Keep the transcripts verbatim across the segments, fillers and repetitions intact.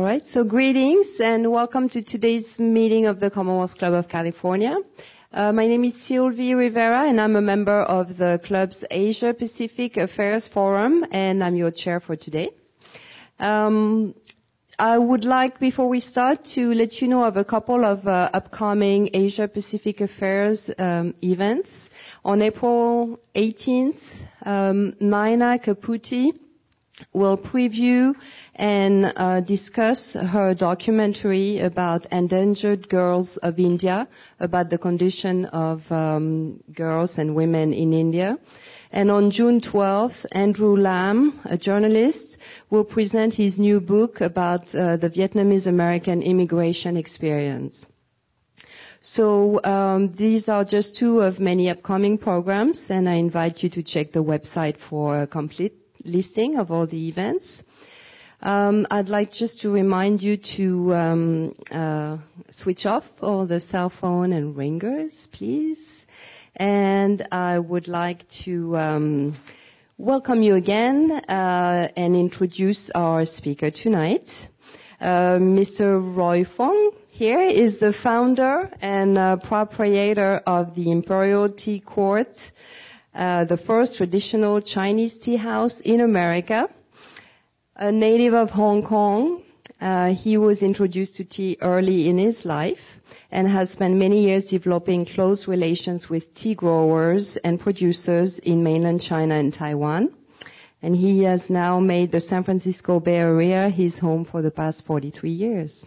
right, so greetings and welcome to today's meeting of the Commonwealth Club of California. Uh, my name is Sylvie Rivera and I'm a member of the club's Asia Pacific Affairs Forum and I'm your chair for today. Um, I would like, before we start, to let you know of a couple of uh, upcoming Asia Pacific Affairs um, events. On April eighteenth, um, Naina Kaputi will preview and uh, discuss her documentary about endangered girls of India, about the condition of um, girls and women in India. And on June twelfth, Andrew Lam, a journalist, will present his new book about uh, the Vietnamese American immigration experience. So um, these are just two of many upcoming programs, and I invite you to check the website for a complete listing of all the events. Um, I'd like just to remind you to um, uh, switch off all the cell phone and ringers, please. And I would like to um, welcome you again uh, and introduce our speaker tonight. Uh, Mister Roy Fong here is the founder and uh, proprietor of the Imperial Tea Court, Uh, the first traditional Chinese tea house in America. A native of Hong Kong, uh, he was introduced to tea early in his life and has spent many years developing close relations with tea growers and producers in mainland China and Taiwan. And he has now made the San Francisco Bay Area his home for the past forty-three years.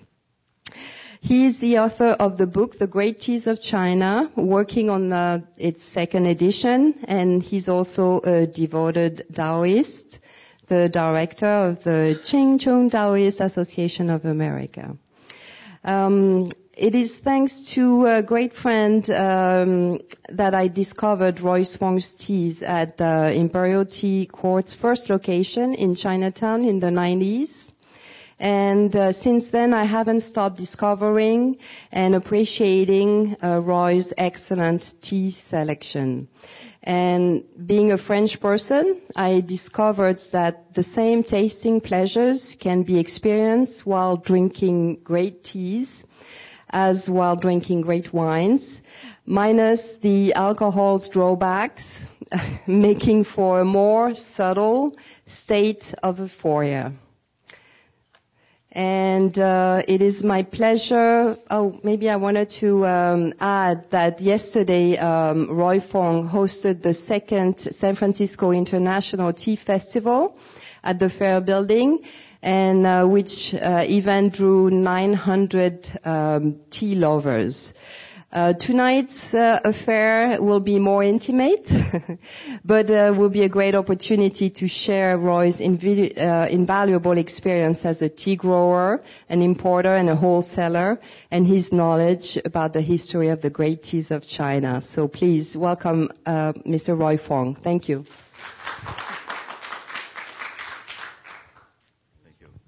He is the author of the book, The Great Teas of China, working on uh, its second edition, and he's also a devoted Taoist, the director of the Ching Chung Taoist Association of America. Um, it is thanks to a great friend um, that I discovered Roy Fong's teas at the Imperial Tea Court's first location in Chinatown in the nineties. And uh, since then, I haven't stopped discovering and appreciating uh, Roy's excellent tea selection. And being a French person, I discovered that the same tasting pleasures can be experienced while drinking great teas as while drinking great wines, minus the alcohol's drawbacks, making for a more subtle state of euphoria. And uh, it is my pleasure. Oh, maybe I wanted to um, add that yesterday um, Roy Fong hosted the second San Francisco International Tea Festival at the Fair Building, and uh, which uh, event drew nine hundred um, tea lovers. Uh, tonight's uh, affair will be more intimate, but uh, will be a great opportunity to share Roy's invi- uh, invaluable experience as a tea grower, an importer, and a wholesaler, and his knowledge about the history of the great teas of China. So please welcome uh, Mister Roy Fong. Thank you. Thank you.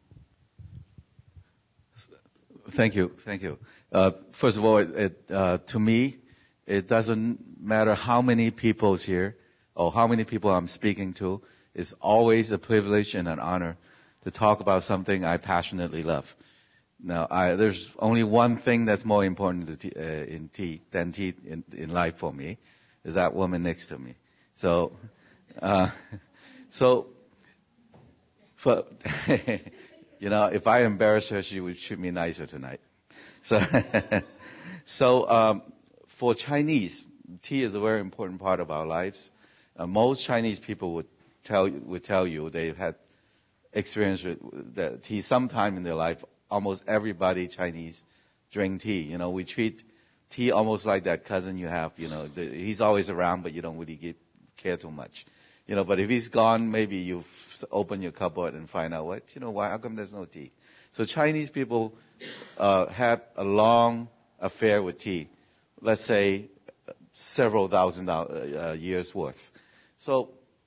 Thank you. Thank you. Uh, first of all, it, it, uh, to me, it doesn't matter how many people's here or how many people I'm speaking to. It's always a privilege and an honor to talk about something I passionately love. Now, I, there's only one thing that's more important to tea, uh, in tea than tea in, in life for me, is that woman next to me. So, uh, so, for you know, if I embarrass her, she would treat me nicer tonight. So, so um, for Chinese, tea is a very important part of our lives. Uh, most Chinese people would tell would tell you they've had experience with the tea sometime in their life. Almost everybody Chinese drink tea. You know, we treat tea almost like that cousin you have. You know, the, he's always around, but you don't really get, care too much. You know, but if he's gone, maybe you open your cupboard and find out what. You know, why? How come there's no tea? So Chinese people uh, had a long affair with tea, let's say several thousand uh, years worth. So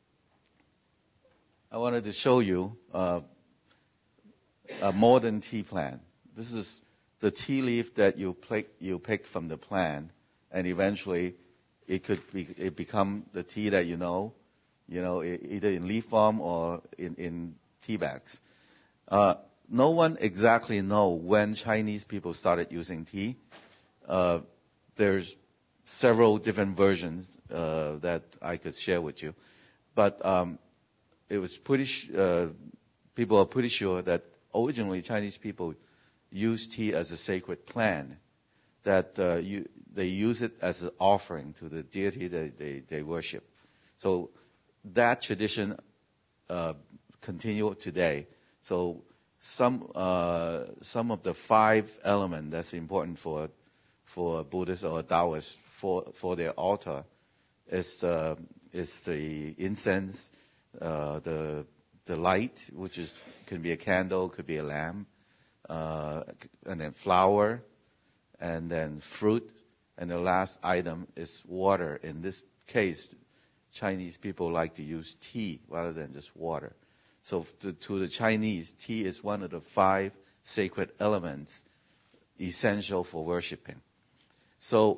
I wanted to show you uh, a modern tea plant. This is the tea leaf that you pick, you pick from the plant, and eventually it could be, it become the tea that you know, you know, either in leaf form or in, in tea bags. Uh, no one exactly know when Chinese people started using tea. Uh, there's several different versions uh, that I could share with you, but um, it was pretty. Sh- uh, people are pretty sure that originally Chinese people used tea as a sacred plant. That uh, you, they use it as an offering to the deity that they, they worship. So that tradition uh, continues today. So some uh, some of the five elements that's important for for Buddhists or Taoists for for their altar is uh, is the incense, uh, the the light, which is can be a candle, could be a lamp, uh, and then flower, and then fruit, and the last item is water. In this case, Chinese people like to use tea rather than just water. So to, to the Chinese, tea is one of the five sacred elements essential for worshiping. So,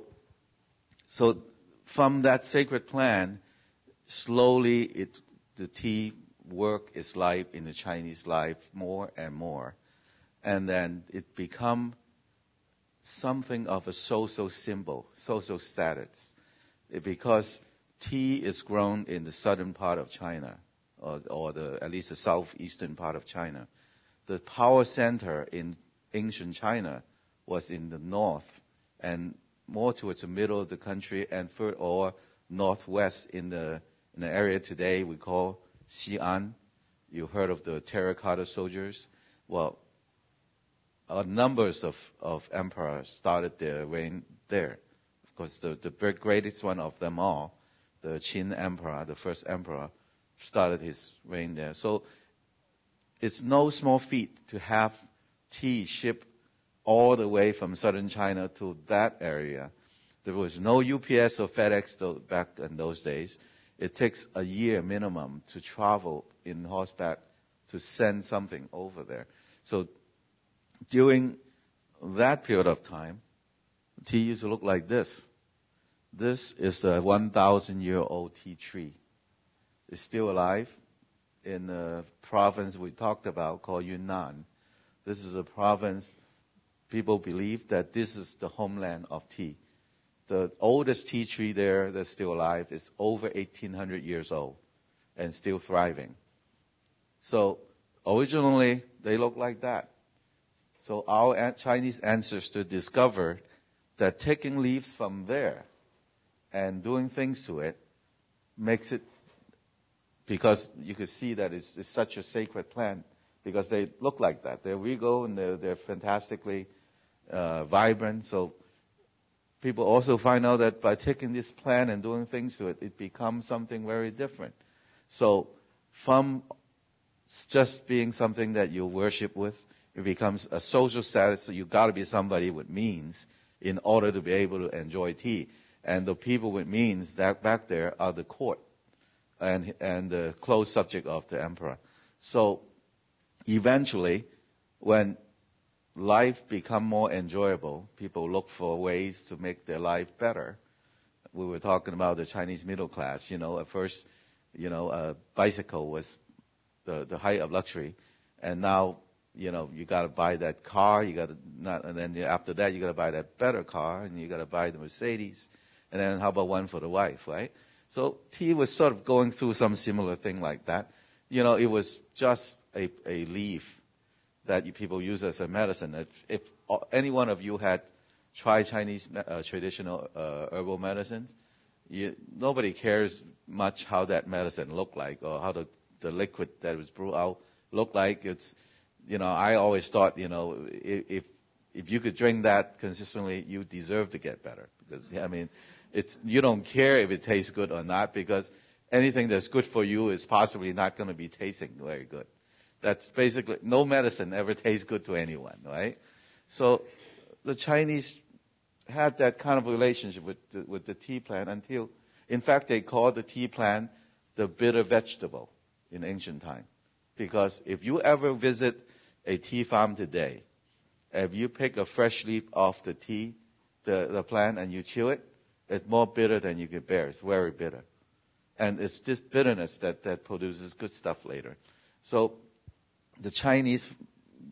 so from that sacred plant, slowly it, the tea work its life in the Chinese life more and more. And then it become something of a social symbol, social status. It, because tea is grown in the southern part of China, or, or the, at least the southeastern part of China. The power center in ancient China was in the north, and more towards the middle of the country, and for, or northwest in the in the area today we call Xi'an. You heard of the terracotta soldiers? Well, uh, numbers of, of emperors started their reign there. Of course, the, the greatest one of them all, the Qin emperor, the first emperor, started his reign there. So it's no small feat to have tea shipped all the way from southern China to that area. There was no U P S or FedEx back in those days. It takes a year minimum to travel in horseback to send something over there. So during that period of time, tea used to look like this. This is a one thousand year old tea tree. It's still alive in the province we talked about called Yunnan. This is a province, people believe that this is the homeland of tea. The oldest tea tree there that's still alive is over eighteen hundred years old and still thriving. So originally, they look like that. So our Chinese ancestors discovered that taking leaves from there and doing things to it makes it, because you could see that it's, it's such a sacred plant, because they look like that. They're regal and they're, they're fantastically uh, vibrant. So people also find out that by taking this plant and doing things to it, it becomes something very different. So from just being something that you worship with, it becomes a social status. So you've got to be somebody with means in order to be able to enjoy tea. And the people with means that back there are the court and and the close subject of the emperor. So eventually, when life become more enjoyable, people look for ways to make their life better. We were talking about the Chinese middle class. You know, at first, you know, a bicycle was the the height of luxury, and now, you know, you got to buy that car. You got to not, and then after that, you got to buy that better car, and you got to buy the Mercedes, and then how about one for the wife, right? So tea was sort of going through some similar thing like that. You know, it was just a a leaf that you, people use as a medicine. If, if any one of you had tried Chinese uh, traditional uh, herbal medicines, you, nobody cares much how that medicine looked like or how the, the liquid that was brewed out looked like. It's, you know, I always thought, you know, if if you could drink that consistently, you deserve to get better. Because, I mean, it's you don't care if it tastes good or not, because anything that's good for you is possibly not going to be tasting very good. That's basically, no medicine ever tastes good to anyone, right? So the Chinese had that kind of relationship with the, with the tea plant until, in fact, they called the tea plant the bitter vegetable in ancient time. Because if you ever visit a tea farm today, if you pick a fresh leaf off the tea, the, the plant, and you chew it, it's more bitter than you can bear. It's very bitter. And it's this bitterness that, that produces good stuff later. So the Chinese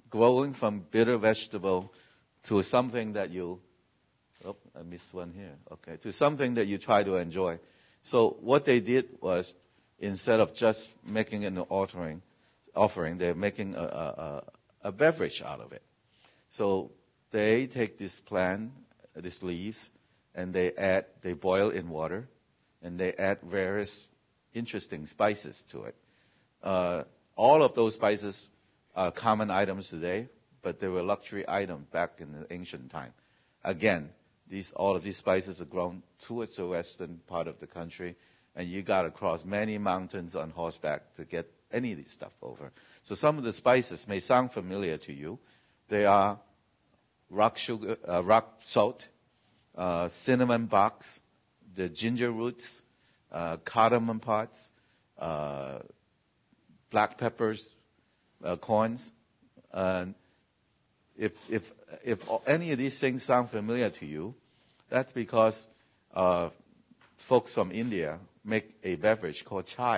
growing from bitter vegetable to something that you, oh, I missed one here. Okay, to something that you try to enjoy. So what they did was, instead of just making an offering, offering, they're making a, a, a beverage out of it. So they take this plant, these leaves, and they add, they boil in water, and they add various interesting spices to it. Uh, all of those spices are common items today, but they were luxury items back in the ancient time. Again, these all of these spices are grown towards the western part of the country, and you got to cross many mountains on horseback to get any of this stuff over. So some of the spices may sound familiar to you. They are rock sugar, uh, rock salt, uh, cinnamon box, the ginger roots, uh, cardamom pods, uh, black peppers, uh, corns. Uh, if if if any of these things sound familiar to you, that's because uh, folks from India make a beverage called chai.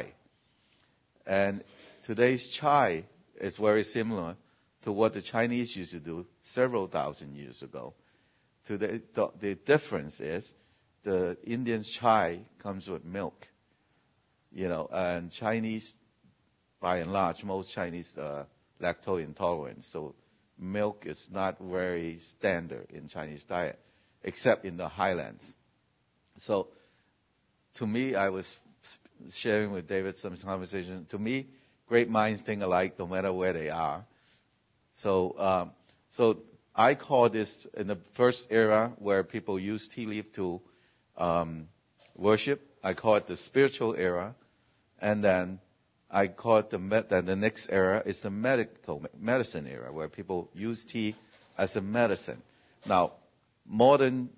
And today's chai is very similar to what the Chinese used to do several thousand years ago. Today, the, the difference is the Indian's chai comes with milk, you know, and Chinese, by and large, most Chinese are lactose intolerant, so milk is not very standard in Chinese diet, except in the highlands. So, to me, I was sharing with David some conversation. To me, great minds think alike no matter where they are. So, um, so I call this, in the first era where people use tea leaf to um, worship, I call it the spiritual era, and then I call it the med- then the next era is the medical medicine era, where people use tea as a medicine. Now, modern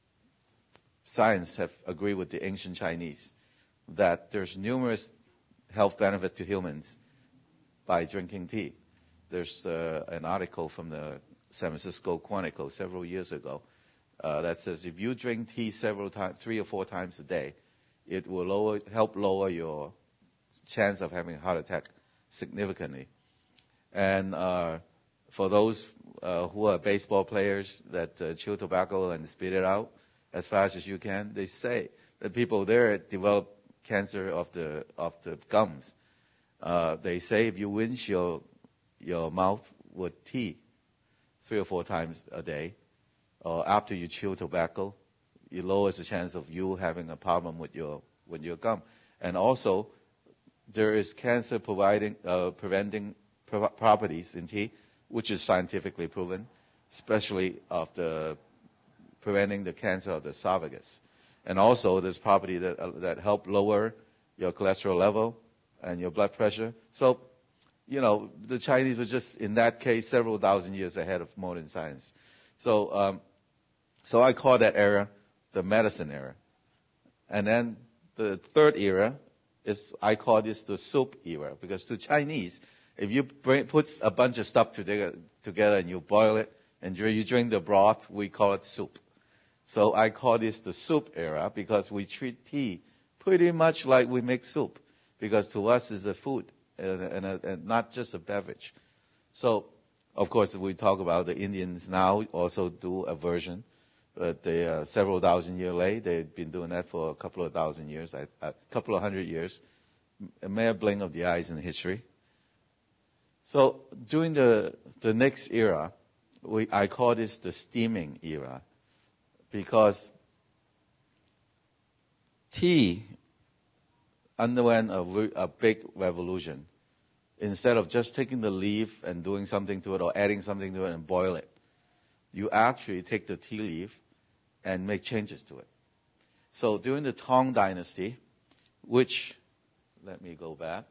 science have agreed with the ancient Chinese that there's numerous health benefits to humans by drinking tea. There's uh, an article from the San Francisco Chronicle several years ago uh, that says if you drink tea several times, three or four times a day, it will lower, help lower your chance of having a heart attack significantly. And uh, for those uh, who are baseball players that uh, chew tobacco and spit it out as fast as you can, they say that people there develop cancer of the of the gums. Uh, they say if you rinse your your mouth with tea three or four times a day, or after you chew tobacco, it lowers the chance of you having a problem with your with your gum. And also, there is cancer providing uh, preventing pro- properties in tea, which is scientifically proven, especially of the preventing the cancer of the esophagus. And also, there's property that uh, that help lower your cholesterol level and your blood pressure. So, you know, the Chinese were just, in that case, several thousand years ahead of modern science. So, um, so I call that era the medicine era. And then the third era is, I call this the soup era, because to Chinese, if you bring, put a bunch of stuff together, together and you boil it and you drink the broth, we call it soup. So I call this the soup era because we treat tea pretty much like we make soup, because to us it's a food and, and, a, and not just a beverage. So, of course, we talk about the Indians now also do a version, but they are several thousand years late. They've been doing that for a couple of thousand years, a couple of hundred years, a mere blink of the eyes in history. So during the the next era, we I call this the steaming era, because tea underwent a, a big revolution. Instead of just taking the leaf and doing something to it or adding something to it and boil it, you actually take the tea leaf and make changes to it. So during the Tang Dynasty, which, let me go back.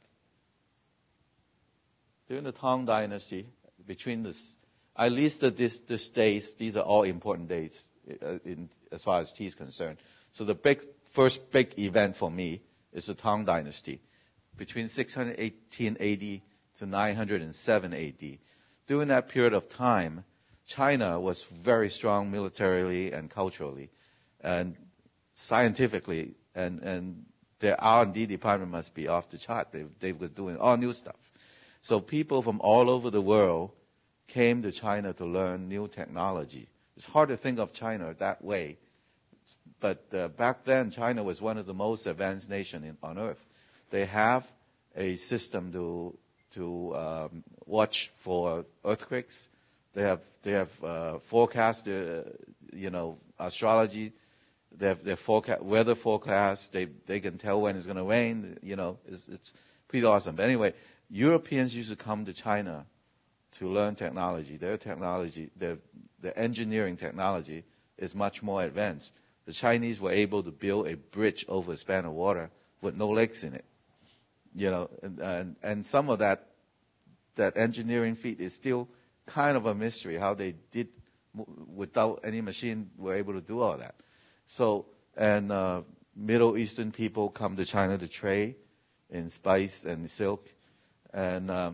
During the Tang Dynasty, between this, I listed this, this dates. These are all important dates uh, in, as far as tea is concerned. So the big, first big event for me is the Tang Dynasty, between six hundred eighteen A D to nine hundred seven A D. During that period of time, China was very strong militarily and culturally, and scientifically, and, and their R and D department must be off the chart. They, they were doing all new stuff. So people from all over the world came to China to learn new technology. It's hard to think of China that way, but uh, back then China was one of the most advanced nations in, on earth. They have a system to to um, watch for earthquakes. They have they have uh, forecast, uh, you know, astrology. They have their forecast, weather forecast. They they can tell when it's going to rain. You know, it's, it's pretty awesome. But anyway, Europeans used to come to China to learn technology. Their technology, their their engineering technology is much more advanced. The Chinese were able to build a bridge over a span of water with no legs in it. You know, and and, and some of that that engineering feat is still kind of a mystery how they did without any machine were able to do all that. So, and uh, Middle Eastern people come to China to trade in spice and silk. And um,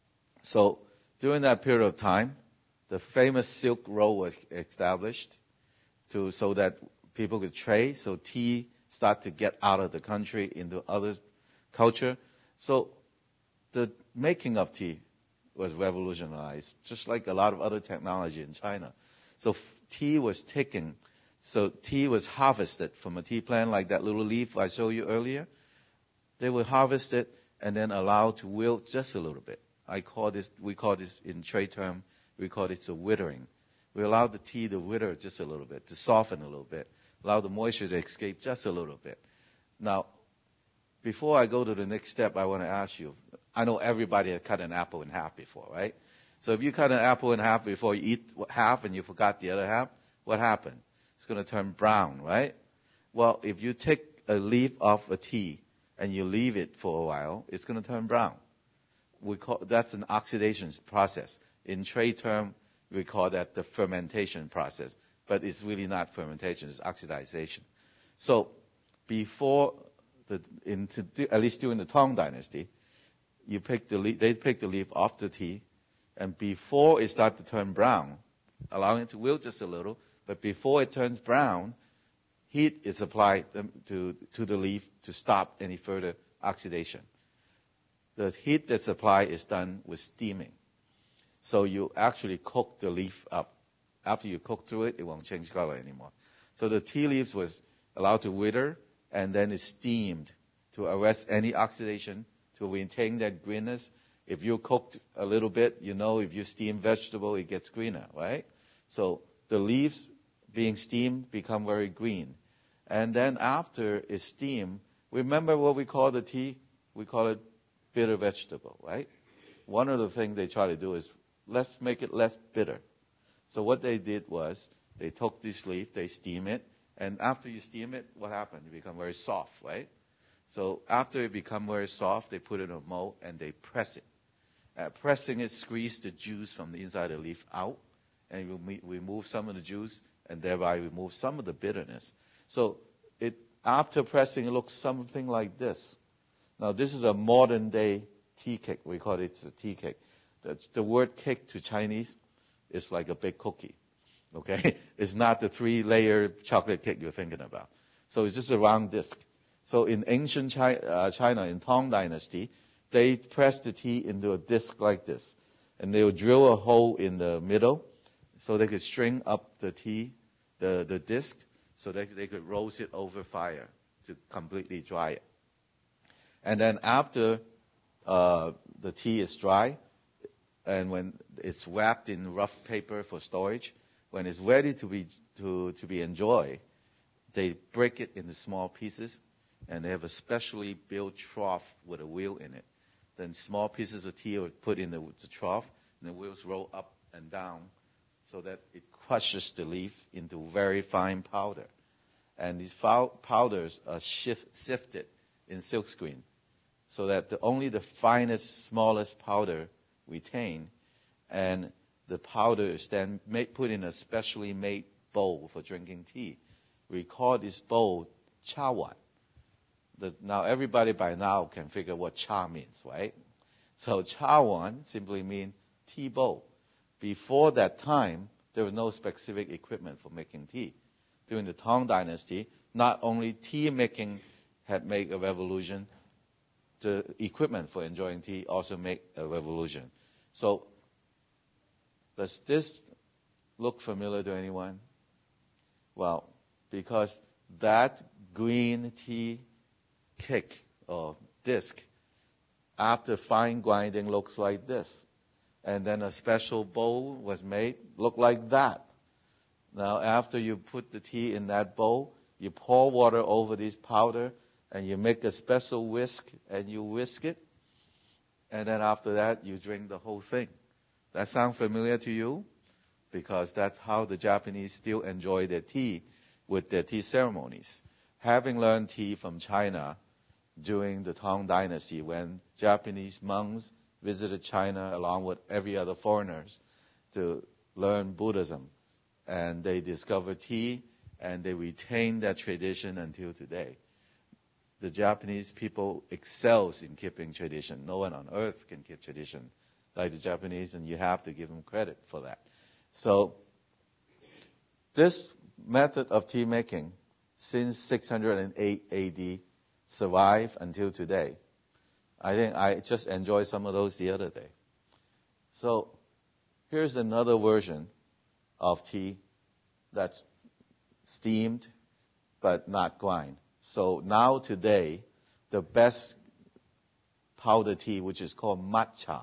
so during that period of time, the famous Silk Road was established to so that people could trade. So tea started to get out of the country into other culture. So the making of tea was revolutionized, just like a lot of other technology in China. So f- tea was taken, so tea was harvested from a tea plant, like that little leaf I showed you earlier. They would harvest it and then allowed to wilt just a little bit. I call this, we call this in trade term, we call it the withering. We allow the tea to wither just a little bit, to soften a little bit, allow the moisture to escape just a little bit. Now, before I go to the next step, I want to ask you, I know everybody has cut an apple in half before, right? So if you cut an apple in half before you eat half and you forgot the other half, what happened? It's going to turn brown, right? Well, if you take a leaf off a tea and you leave it for a while, it's going to turn brown. We call that's an oxidation process. In trade term, we call that the fermentation process, but it's really not fermentation; it's oxidization. So before the, in to, at least during the Tang Dynasty, you pick the leaf, they pick the leaf off the tea, and before it starts to turn brown, allowing it to wilt just a little, but before it turns brown, heat is applied to, to the leaf to stop any further oxidation. The heat that's applied is done with steaming. So you actually cook the leaf up. After you cook through it, it won't change color anymore. So the tea leaves was allowed to wither, and then it's steamed to arrest any oxidation, to maintain that greenness. If you cooked a little bit, you know, if you steam vegetable, it gets greener, right? So the leaves being steamed become very green. And then after it's steamed, remember what we call the tea? We call it bitter vegetable, right? One of the things they try to do is let's make it less bitter. So what they did was they took this leaf, they steam it, and after you steam it, what happened? It become very soft, right? So after it become very soft, they put it in a mold and they press it. Uh, pressing it, squeeze the juice from the inside of the leaf out, and you remove some of the juice, and thereby remove some of the bitterness. So it after pressing, it looks something like this. Now this is a modern day tea cake. We call it a tea cake. The, the word cake to Chinese is like a big cookie. Okay, it's not the three-layer chocolate cake you're thinking about. So it's just a round disc. So in ancient China, uh, China, in Tang Dynasty, they press the tea into a disc like this. And they would drill a hole in the middle so they could string up the tea, the, the disc, so that they could roast it over fire to completely dry it. And then after uh, the tea is dry, and when it's wrapped in rough paper for storage, when it's ready to be to, to be enjoyed, they break it into small pieces, and they have a specially built trough with a wheel in it. Then small pieces of tea are put in the, the trough, and the wheels roll up and down so that it crushes the leaf into very fine powder. And these powders are shift, sifted in silkscreen so that the, only the finest, smallest powder retain, and the powder is then made, put in a specially made bowl for drinking tea. We call this bowl chawan. The, now everybody by now can figure what cha means, right? So chawan simply means tea bowl. Before that time, there was no specific equipment for making tea. During the Tang Dynasty, not only tea making had made a revolution, the equipment for enjoying tea also made a revolution. So Does this look familiar to anyone? Well, because that green tea cake or disc, after fine grinding, looks like this. And then a special bowl was made, look like that. Now, after you put the tea in that bowl, you pour water over this powder, and you make a special whisk, and you whisk it. And then after that, you drink the whole thing. That sound familiar to you? Because that's how the Japanese still enjoy their tea with their tea ceremonies. Having learned tea from China during the Tang Dynasty, when Japanese monks visited China along with every other foreigners to learn Buddhism, and they discovered tea, and they retained that tradition until today. The Japanese people excels in keeping tradition. No one on earth can keep tradition like the Japanese, and you have to give them credit for that. So this method of tea making, since six hundred eight A D, survived until today. I think I just enjoyed some of those the other day. So here's another version of tea that's steamed but not grind. So now today, the best powder tea, which is called matcha.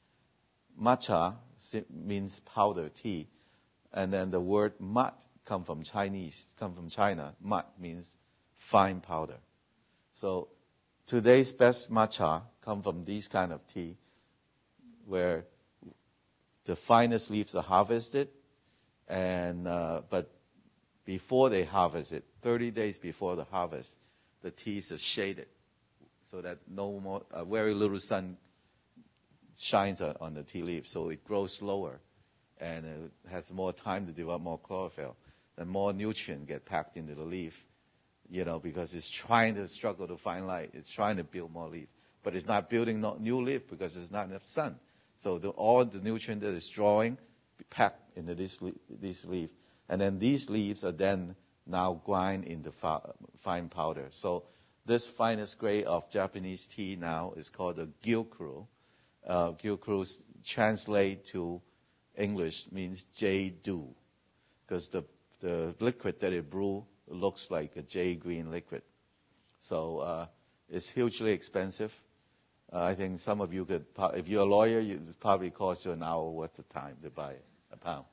Matcha means powder tea, and then the word mat come from Chinese, come from China. Mat means fine powder. So today's best matcha come from these kind of tea, where the finest leaves are harvested, and uh, but before they harvest it, thirty days before the harvest, the teas are shaded so that no more, uh, very little sun shines on the tea leaf, so it grows slower, and it has more time to develop more chlorophyll, and more nutrient get packed into the leaf, you know, because it's trying to struggle to find light. It's trying to build more leaf, but it's not building no new leaf because there's not enough sun. So the, all the nutrient that it's drawing packed into this this leaf, and then these leaves are then now grind into fi- fine powder. So this finest grade of Japanese tea now is called a gyokuro. Uh, gyokuro translate to English means jade dew, because the the liquid that it brew looks like a jade green liquid. So uh, it's hugely expensive. Uh, I think some of you could, if you're a lawyer, it would probably cost you an hour worth of time to buy a pound.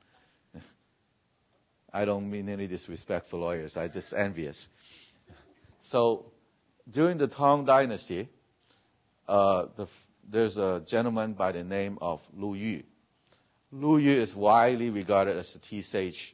I don't mean any disrespect for lawyers. I'm just envious. So during the Tang Dynasty, uh, the, there's a gentleman by the name of Lu Yu. Lu Yu is widely regarded as the tea sage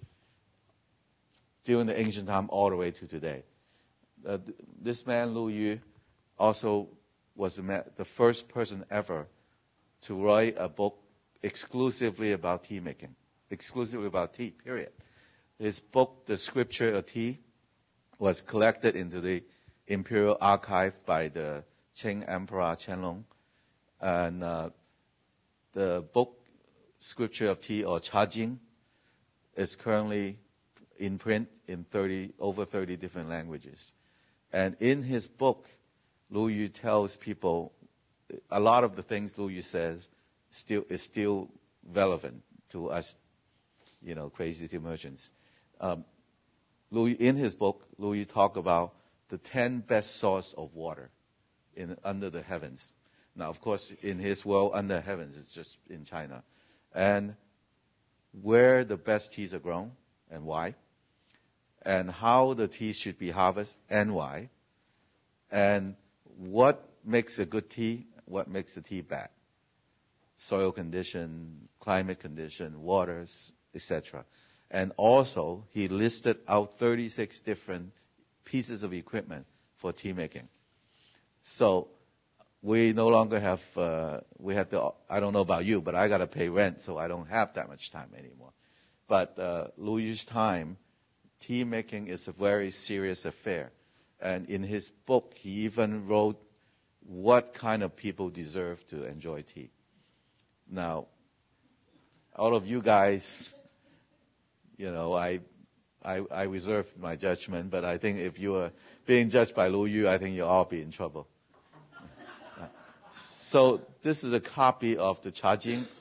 during the ancient time all the way to today. Uh, th- this man, Lu Yu, also was the, ma- the first person ever to write a book exclusively about tea making, exclusively about tea, period. His book, The Scripture of Tea, was collected into the Imperial Archive by the Qing Emperor Qianlong. And uh, the book, Scripture of Tea, or Cha Jing, is currently in print in thirty, over thirty different languages. And in his book, Lu Yu tells people a lot of the things Lu Yu says still is still relevant to us, you know, crazy tea merchants. Um, Lu Yu, in his book, Lu Yu talk about the ten best source of water in under the heavens. Now, of course, in his world, under heavens, it's just in China, and where the best teas are grown and why, and how the tea should be harvested and why, and what makes a good tea, what makes the tea bad. Soil condition, climate condition, waters, et cetera. And also, he listed out thirty-six different pieces of equipment for tea making. So we no longer have, uh, we have to, I don't know about you, but I got to pay rent, so I don't have that much time anymore. But uh, Lu Yu's time, tea making is a very serious affair. And in his book, he even wrote what kind of people deserve to enjoy tea. Now, all of you guys, you know, I, I, I reserve my judgment, but I think if you are being judged by Lu Yu, I think you'll all be in trouble. So this is a copy of the Cha Jing.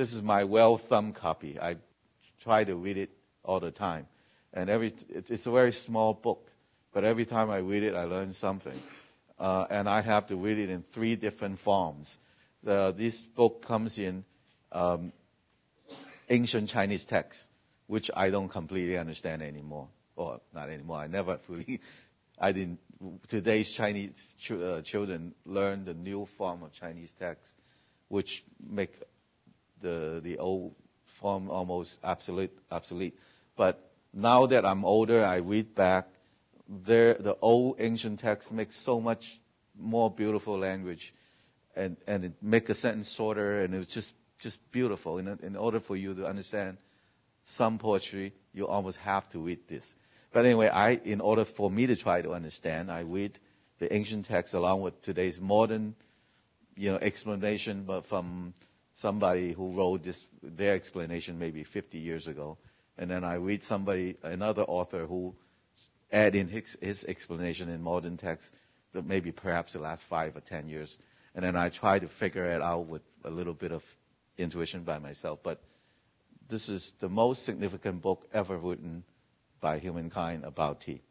this is my well-thumbed copy. I try to read it all the time. And every it's a very small book, but every time I read it, I learn something. Uh, and I have to read it in three different forms. The, this book comes in um, ancient Chinese text, which I don't completely understand anymore. Or not anymore. I never fully. I didn't. Today's Chinese ch- uh, children learn the new form of Chinese text, which make the the old form almost obsolete. Obsolete. But now that I'm older, I read back. There, the old ancient text makes so much more beautiful language, and and it make a sentence shorter, and it's just just beautiful. In in order for you to understand some poetry, you almost have to read this. But anyway, I, in order for me to try to understand, I read the ancient text along with today's modern, you know, explanation, but from somebody who wrote this, their explanation maybe fifty years ago. And then I read somebody, another author who add in his, his explanation in modern text, that maybe perhaps the last five or ten years. And then I try to figure it out with a little bit of intuition by myself. But this is the most significant book ever written by humankind about tea.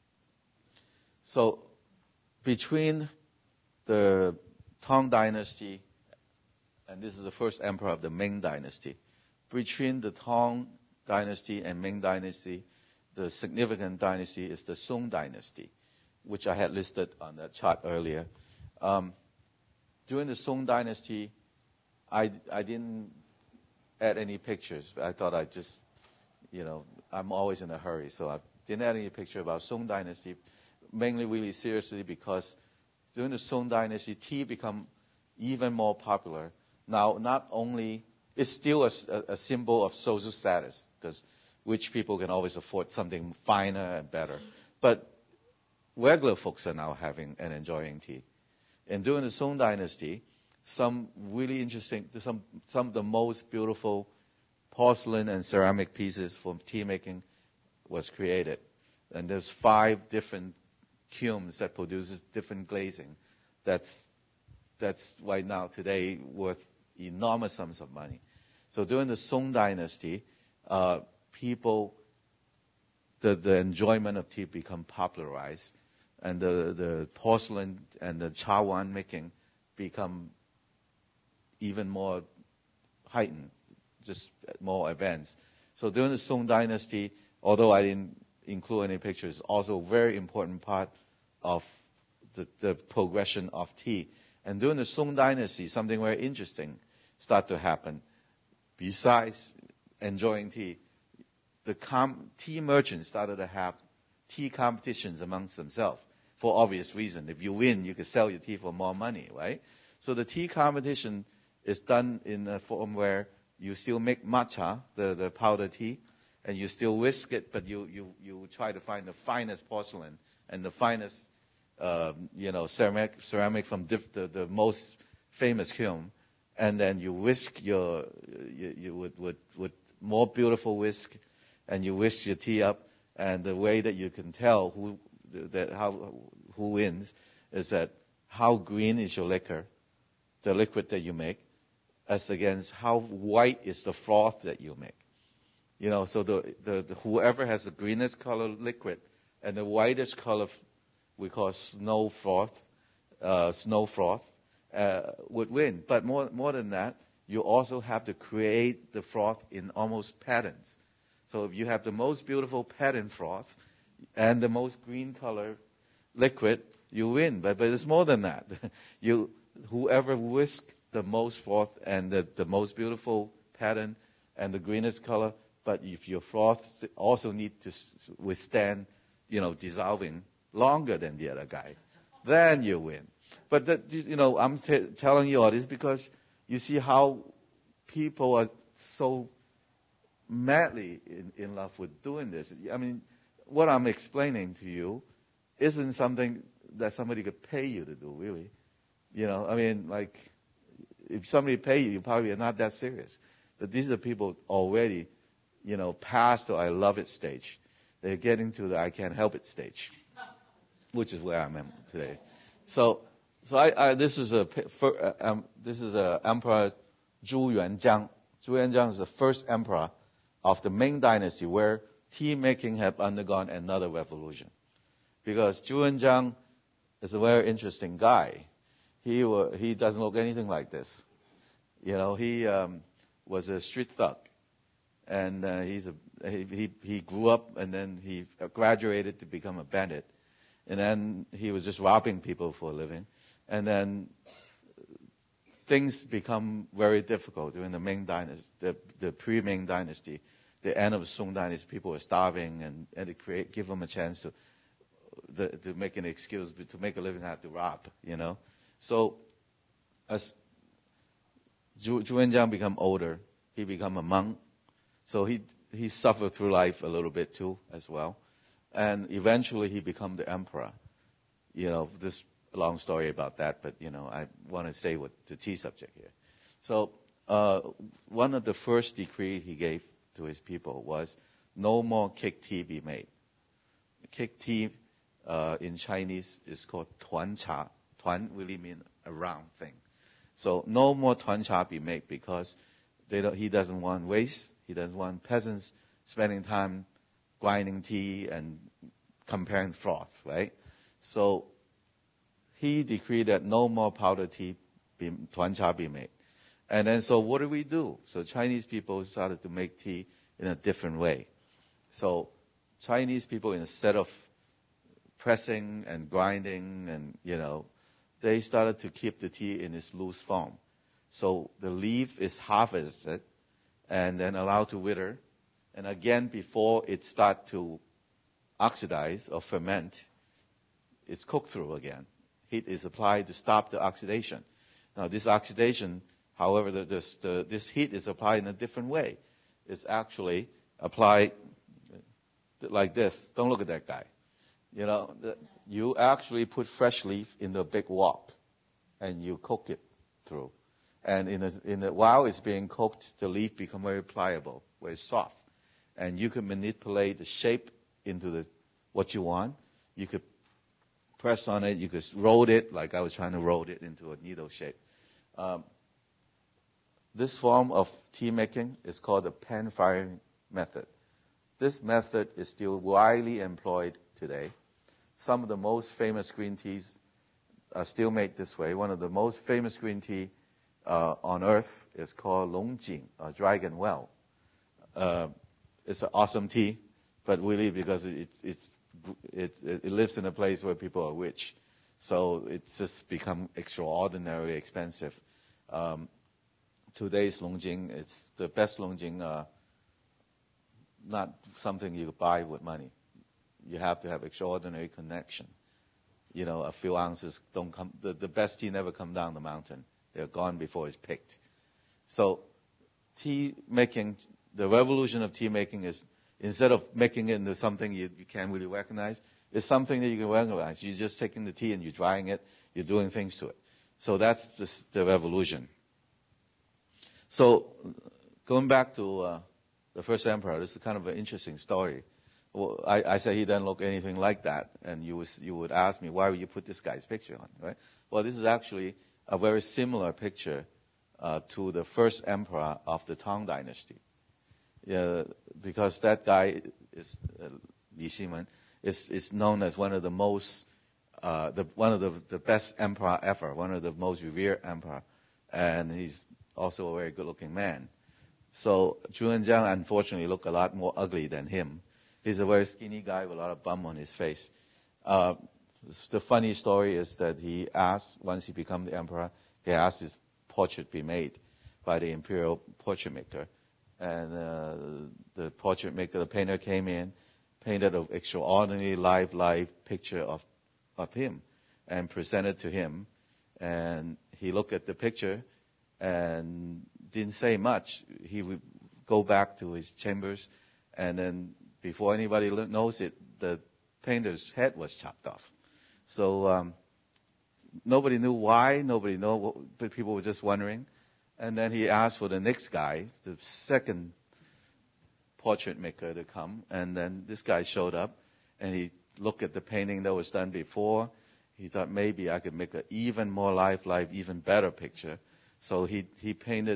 So between the Tang Dynasty, and this is the first emperor of the Ming Dynasty, between the Tang Dynasty and Ming Dynasty, the significant dynasty is the Song Dynasty, which I had listed on that chart earlier. Um, during the Song Dynasty, I, I didn't add any pictures. I thought I'd just, you know, I'm always in a hurry, so I didn't add any picture about Song Dynasty, mainly really seriously because during the Song Dynasty, tea become even more popular. Now, not only, it's still a, a symbol of social status, because rich people can always afford something finer and better. But regular folks are now having and enjoying tea. And during the Song Dynasty, some really interesting, some, some of the most beautiful porcelain and ceramic pieces from tea making was created. And there's five different kilns that produces different glazing. That's, that's right now today worth enormous sums of money. So during the Song Dynasty, uh, people, the, the enjoyment of tea become popularized, and the, the porcelain and the chawan making become even more heightened, just more advanced. So during the Song Dynasty, although I didn't include any pictures, also a very important part of the, the progression of tea. And during the Song Dynasty, something very interesting started to happen. Besides enjoying tea, the com- tea merchants started to have tea competitions amongst themselves for obvious reason. If you win, you can sell your tea for more money, right? So the tea competition is done in a form where you still make matcha, the, the powder tea, and you still whisk it, but you, you, you try to find the finest porcelain and the finest, um, you know, ceramic, ceramic from diff- the, the most famous kiln. And then you whisk your, you, you would, would, with more beautiful whisk, and you whisk your tea up, and the way that you can tell who, that how, who wins is that how green is your liquor, the liquid that you make, as against how white is the froth that you make. You know, so the, the, the whoever has the greenest color liquid and the whitest color we call snow froth, uh, snow froth, uh, would win. But more more than that, you also have to create the froth in almost patterns. So if you have the most beautiful pattern froth and the most green color liquid, you win. But but it's more than that. you whoever whisk the most froth and the, the most beautiful pattern and the greenest color, but if your froth also need to withstand, you know, dissolving longer than the other guy, then you win. But that, you know, I'm t- telling you all this because you see how people are so madly in, in love with doing this. I mean, what I'm explaining to you isn't something that somebody could pay you to do, really. You know, I mean, like, if somebody pay you, you probably are not that serious. But these are people already, you know, past the I love it stage. They're getting to the I can't help it stage, which is where I'm at today. So, so I, I this is a for, um, this is a Emperor Zhu Yuanjiang. Zhu Yuanzhang is the first emperor of the Ming Dynasty where tea making had undergone another revolution. Because Zhu Yuanzhang is a very interesting guy. He were, he doesn't look anything like this. You know, he um, was a street thug, and uh, he's a he, he he grew up and then he graduated to become a bandit, and then he was just robbing people for a living, and then things become very difficult during the Ming Dynasty, the, the pre-Ming Dynasty, the end of the Song Dynasty. People were starving, and and to create give them a chance to the, to make an excuse to make a living, have to rob, you know. So as Zhu Yuanzhang become older, he become a monk. So he he suffered through life a little bit too as well, and eventually he become the emperor. You know, this a long story about that, but you know I want to stay with the tea subject here. So uh, one of the first decree he gave to his people was no more cake tea be made. Cake tea uh, in Chinese is called tuan cha. Tuan really means a round thing. So no more tuan cha be made because they don't, he doesn't want waste. He doesn't want peasants spending time grinding tea and comparing froth, right? So he decreed that no more powder tea, be, tuan cha be made. And then so what do we do? So Chinese people started to make tea in a different way. So Chinese people, instead of pressing and grinding and, you know, they started to keep the tea in its loose form. So the leaf is harvested and then allowed to wither. And again, before it start to oxidize or ferment, it's cooked through again. Heat is applied to stop the oxidation. Now, this oxidation, however, the, this, the, this heat is applied in a different way. It's actually applied like this. Don't look at that guy. You know, the, you actually put fresh leaf in the big wok, and you cook it through. And in the, in the, while it's being cooked, the leaf become very pliable, very soft. And you can manipulate the shape into the what you want. You could press on it. You could roll it, like I was trying to roll it into a needle shape. Um, this form of tea making is called the pan firing method. This method is still widely employed today. Some of the most famous green teas are still made this way. One of the most famous green tea uh, on earth is called Longjing, or Dragon Well. Uh, it's an awesome tea, but really because it, it's, it, it lives in a place where people are rich. So it's just become extraordinarily expensive. Um, today's Longjing, it's the best Longjing, uh, not something you buy with money. You have to have extraordinary connection. You know, a few ounces don't come, the, the best tea never come down the mountain. They're gone before it's picked. So tea making, the revolution of tea making is, instead of making it into something you, you can't really recognize, it's something that you can recognize. You're just taking the tea and you're drying it, you're doing things to it. So that's just the revolution. So going back to uh, the first emperor, this is kind of an interesting story. Well, I, I said he doesn't look anything like that, and you was, you would ask me, why would you put this guy's picture on, right? Well, this is actually a very similar picture uh, to the first emperor of the Tang Dynasty. Yeah, because that guy is uh, Li Ximen is is known as one of the most uh, the one of the the best emperor ever, one of the most revered emperor, and he's also a very good-looking man. So Zhu Yuanzhang unfortunately looked a lot more ugly than him. He's a very skinny guy with a lot of bum on his face. Uh, the funny story is that he asked, once he became the emperor, he asked his portrait be made by the imperial portrait maker. And uh, the portrait maker, the painter came in, painted an extraordinary live, live picture of, of him and presented to him. And he looked at the picture and didn't say much. He would go back to his chambers, and then before anybody knows it, the painter's head was chopped off. So um, nobody knew why, nobody knew what, but people were just wondering. And then he asked for the next guy, the second portrait maker, to come. And then this guy showed up, and he looked at the painting that was done before. He thought maybe I could make an even more life, life, even better picture. So he he painted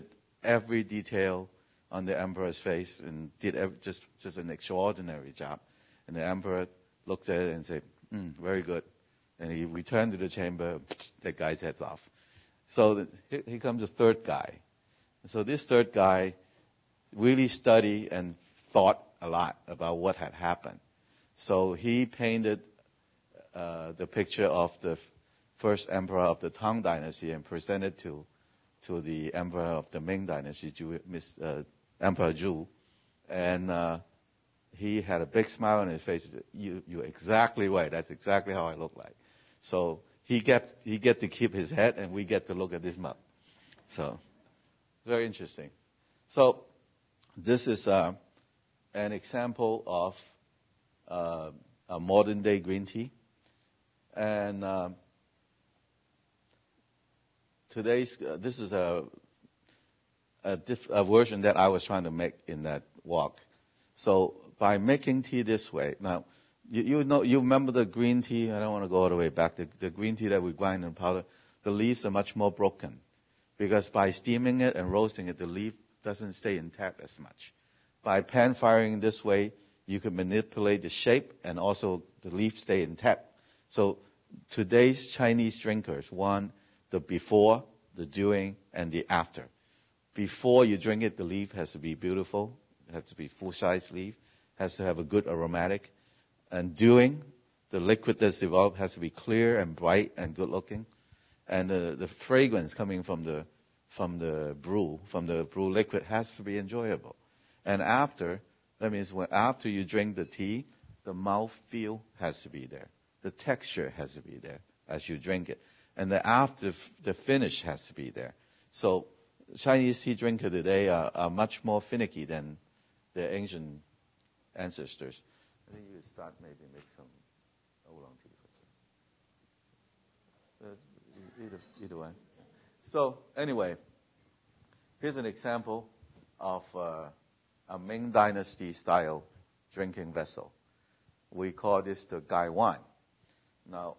every detail on the emperor's face and did every, just, just an extraordinary job. And the emperor looked at it and said, mm, very good. And he returned to the chamber, that guy's head's off. So the, here, here comes a third guy. So this third guy really studied and thought a lot about what had happened. So he painted uh, the picture of the first emperor of the Tang Dynasty and presented to to the emperor of the Ming Dynasty, Zhu, uh, Emperor Zhu. And uh, he had a big smile on his face. He said, you, you're exactly right. That's exactly how I look like. So he get he get to keep his head, and we get to look at this map. So very interesting. So this is uh, an example of uh, a modern-day green tea. And uh, today's, uh, this is a, a, diff, a version that I was trying to make in that walk. So by making tea this way, now, you, you know, you remember the green tea? I don't want to go all the way back. The, the green tea that we grind in powder, the leaves are much more broken. Because by steaming it and roasting it, the leaf doesn't stay intact as much. By pan firing this way, you can manipulate the shape and also the leaf stay intact. So today's Chinese drinkers want the before, the during, and the after. Before you drink it, the leaf has to be beautiful. It has to be full-size leaf. Has to have a good aromatic. And during, the liquid that's developed has to be clear and bright and good-looking. And the, the fragrance coming from the from the brew, from the brew liquid has to be enjoyable. And after, that means when after you drink the tea, the mouth feel has to be there. The texture has to be there as you drink it. And the after, the finish has to be there. So Chinese tea drinkers today are, are much more finicky than their ancient ancestors. I think you start maybe make some oolong tea first. Either, either one. So anyway, here's an example of uh, a Ming Dynasty style drinking vessel. We call this the Gai Wan. Now,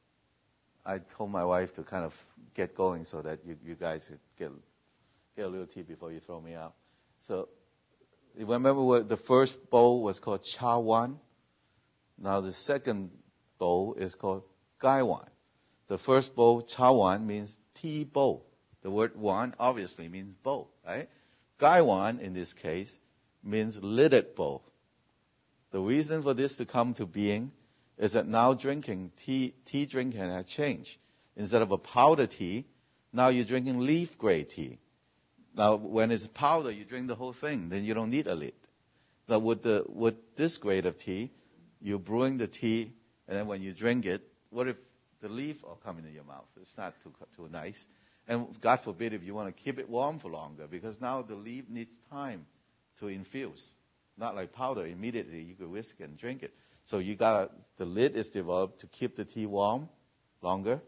I told my wife to kind of get going so that you, you guys could get, get a little tea before you throw me out. So, you remember what the first bowl was called Cha Wan? Now the second bowl is called Gai Wan. The first bowl, Cha Wan, means tea bowl. The word wan obviously means bowl, right? Gai Wan, in this case, means lidded bowl. The reason for this to come to being is that now drinking, tea, tea drinking has changed. Instead of a powder tea, now you're drinking leaf grade tea. Now, when it's powder, you drink the whole thing, then you don't need a lid. Now, with the with this grade of tea, you're brewing the tea, and then when you drink it, what if the leaf all come into your mouth? It's not too too nice. And God forbid if you want to keep it warm for longer, because now the leaf needs time to infuse. Not like powder, immediately you could whisk and drink it. So you got the lid is developed to keep the tea warm longer.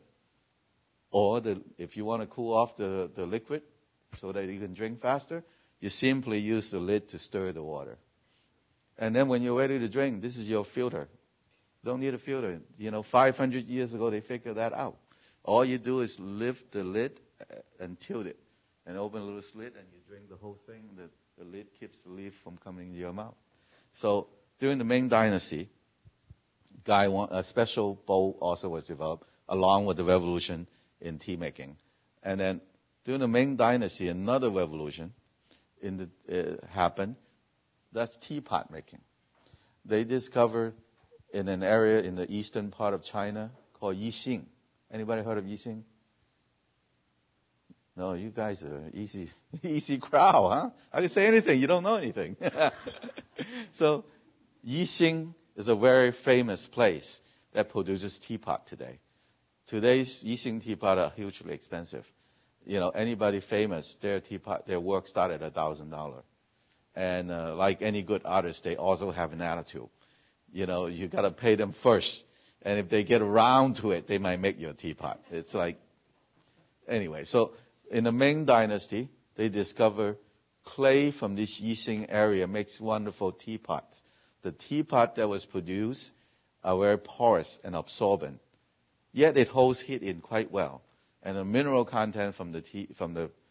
Or the, if you want to cool off the, the liquid so that you can drink faster, you simply use the lid to stir the water. And then when you're ready to drink, this is your filter. Don't need a filter. You know, five hundred years ago, they figured that out. All you do is lift the lid and tilt it and open a little slit, and you drink the whole thing. The, the lid keeps the leaf from coming into your mouth. So during the Ming Dynasty, Gai Wan, a special bowl also was developed along with the revolution in tea making. And then during the Ming Dynasty, another revolution in the, uh, happened. That's teapot making. They discovered in an area in the eastern part of China called Yixing. Anybody heard of Yixing? No, you guys are easy, easy crowd, huh? I can say anything. You don't know anything. So Yixing is a very famous place that produces teapot today. Today's Yixing teapot are hugely expensive. You know, anybody famous, their teapot, their work started at a thousand dollars. And uh, like any good artist, they also have an attitude. You know, you got to pay them first. And if they get around to it, they might make you a teapot. It's like, anyway. So in the Ming Dynasty, they discover clay from this Yixing area makes wonderful teapots. The teapot that was produced are very porous and absorbent. Yet it holds heat in quite well. And the mineral content from the tea, from the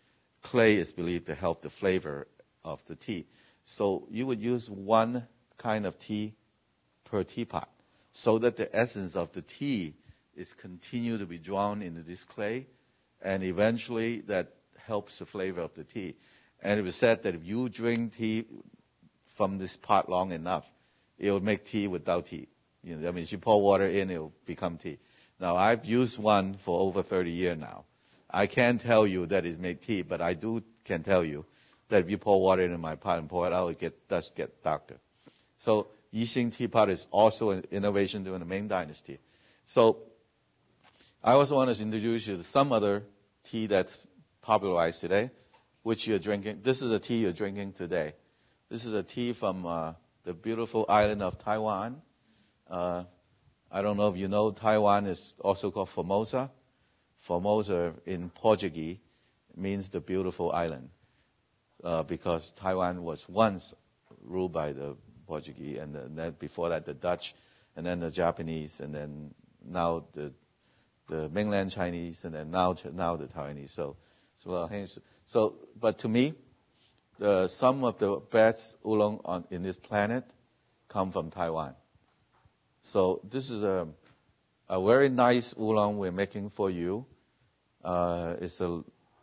clay is believed to help the flavor of the tea. So you would use one kind of tea per teapot, so that the essence of the tea is continue to be drawn into this clay, and eventually that helps the flavor of the tea. And it was said that if you drink tea from this pot long enough, it will make tea without tea. You know, that means you pour water in, it will become tea. Now, I've used one for over thirty years now. I can't tell you that it makes tea, but I do can tell you that if you pour water in my pot and pour it out, it get, does get darker. So Yixing teapot is also an innovation during the Ming Dynasty. So I also want to introduce you to some other tea that's popularized today, which you're drinking. This is a tea you're drinking today. This is a tea from uh, the beautiful island of Taiwan. Uh, I don't know if you know, Taiwan is also called Formosa. Formosa in Portuguese means the beautiful island, uh, because Taiwan was once ruled by the Portuguese, and then before that the Dutch, and then the Japanese, and then now the the mainland Chinese, and then now now the Taiwanese. So, so, so but to me, the, some of the best oolong on in this planet come from Taiwan. So this is a a very nice oolong we're making for you. Uh, it's a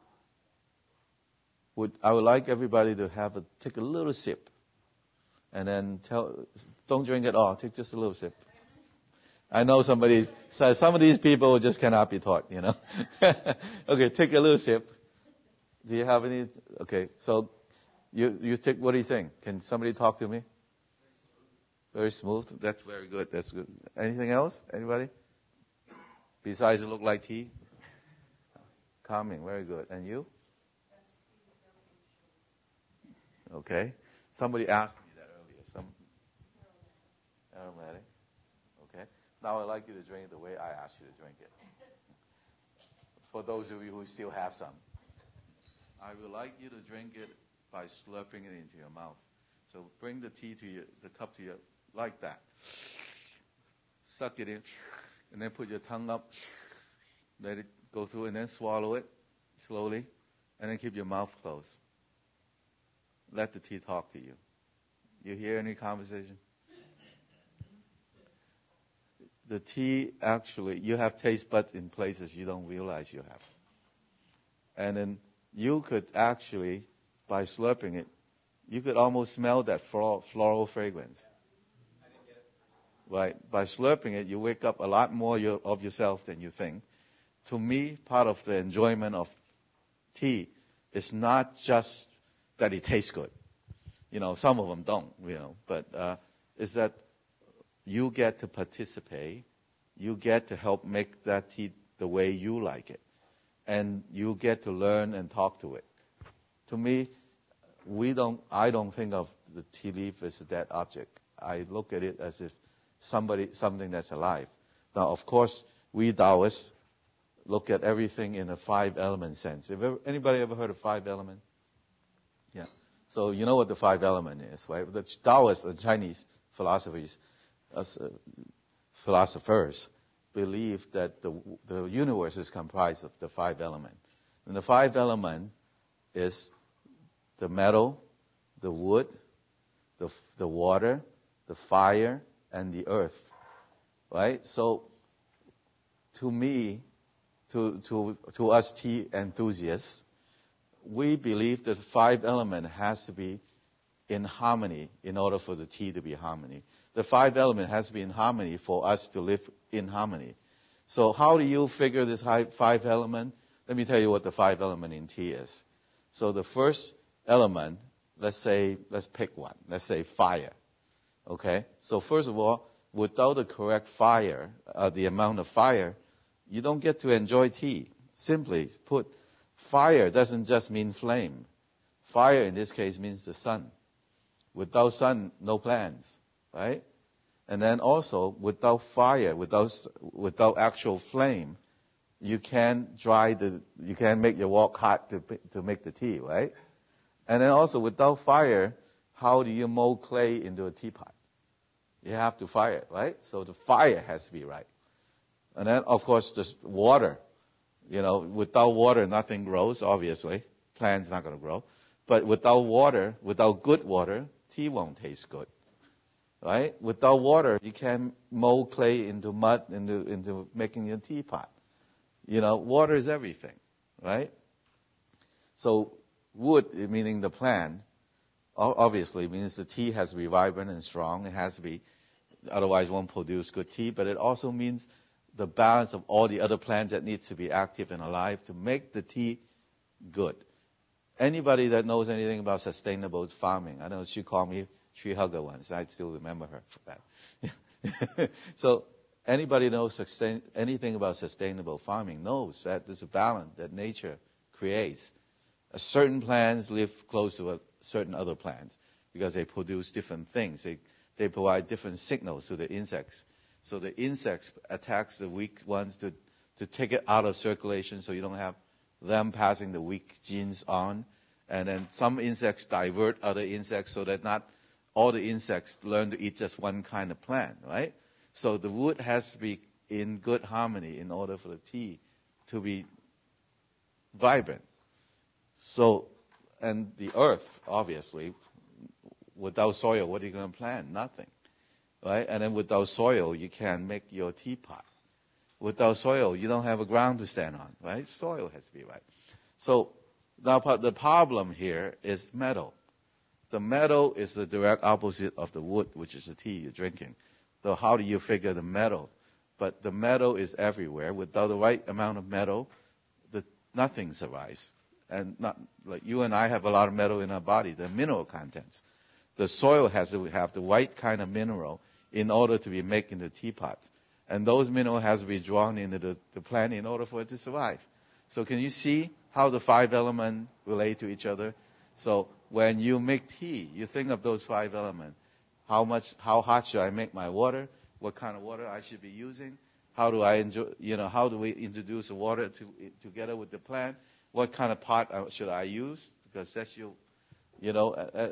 would I would like everybody to have a take a little sip, and then tell don't drink it all. Take just a little sip. I know somebody, some of these people just cannot be taught, you know. Okay, take a little sip. Do you have any? Okay, so you you take. What do you think? Can somebody talk to me? Very smooth. That's very good. That's good. Anything else? Anybody? Besides it look like tea? Calming. Very good. And you? Okay. Somebody asked me that earlier. Some aromatic. Okay. Now I'd like you to drink it the way I asked you to drink it. For those of you who still have some. I would like you to drink it by slurping it into your mouth. So bring the tea to your, the cup to your, like that. Suck it in, and then put your tongue up. Let it go through, and then swallow it slowly, and then keep your mouth closed. Let the tea talk to you. You hear any conversation? The tea, actually, you have taste buds in places you don't realize you have. And then you could actually, by slurping it, you could almost smell that floral, floral fragrance. Right? By slurping it, you wake up a lot more your, of yourself than you think. To me, part of the enjoyment of tea is not just that it tastes good. You know, some of them don't, you know, but uh, is that you get to participate, you get to help make that tea the way you like it, and you get to learn and talk to it. To me, we don't. I don't think of the tea leaf as a dead object. I look at it as if somebody, something that's alive. Now, of course, we Taoists look at everything in a five-element sense. Have ever, anybody ever heard of five element? Yeah. So you know what the five element is, right? The Taoists, the Chinese philosophers, as, uh, philosophers believe that the the universe is comprised of the five element, and the five element is the metal, the wood, the the water, the fire, and the earth, right? So, to me, to to to us tea enthusiasts, we believe that five element has to be in harmony in order for the tea to be harmony. The five element has to be in harmony for us to live in harmony. So, how do you figure this five element? Let me tell you what the five element in tea is. So, the first element, let's say, let's pick one. Let's say fire. Okay? So first of all, without the correct fire, uh, the amount of fire, you don't get to enjoy tea. Simply put, fire doesn't just mean flame. Fire in this case means the sun. Without sun, no plants, right? And then also, without fire, without without actual flame, you can't dry the, you can't make your wok hot to to make the tea, right? And then also, without fire, how do you mold clay into a teapot? You have to fire it, right? So the fire has to be right. And then, of course, just water. You know, without water, nothing grows, obviously, plant's not going to grow. But without water, without good water, tea won't taste good, right? Without water, you can't mold clay into mud, into, into making your teapot. You know, water is everything, right? So wood, meaning the plant, obviously means the tea has to be vibrant and strong. It has to be, otherwise it won't produce good tea. But it also means the balance of all the other plants that need to be active and alive to make the tea good. Anybody that knows anything about sustainable farming, I know she called me tree hugger once. I still remember her for that. So anybody knows sustain, anything about sustainable farming knows that there's a balance that nature creates. A certain plants live close to a certain other plants because they produce different things. They, they provide different signals to the insects. So the insects attacks the weak ones to, to take it out of circulation so you don't have them passing the weak genes on. And then some insects divert other insects so that not all the insects learn to eat just one kind of plant, right? So the wood has to be in good harmony in order for the tea to be vibrant. So, and the earth, obviously, without soil, what are you going to plant? Nothing, right? And then without soil, you can't make your teapot. Without soil, you don't have a ground to stand on, right? Soil has to be right. So now the problem here is metal. The metal is the direct opposite of the wood, which is the tea you're drinking. So how do you figure the metal? But the metal is everywhere. Without the right amount of metal, the, nothing survives. And not like you and I have a lot of metal in our body, the mineral contents. The soil has to have the right kind of mineral in order to be making the teapot. And those minerals has to be drawn into the, the plant in order for it to survive. So can you see how the five elements relate to each other? So when you make tea, you think of those five elements. How much, how hot should I make my water? What kind of water I should be using? How do I enjoy, you know, how do we introduce the water to, together with the plant? What kind of pot should I use? Because that's your, you know, uh,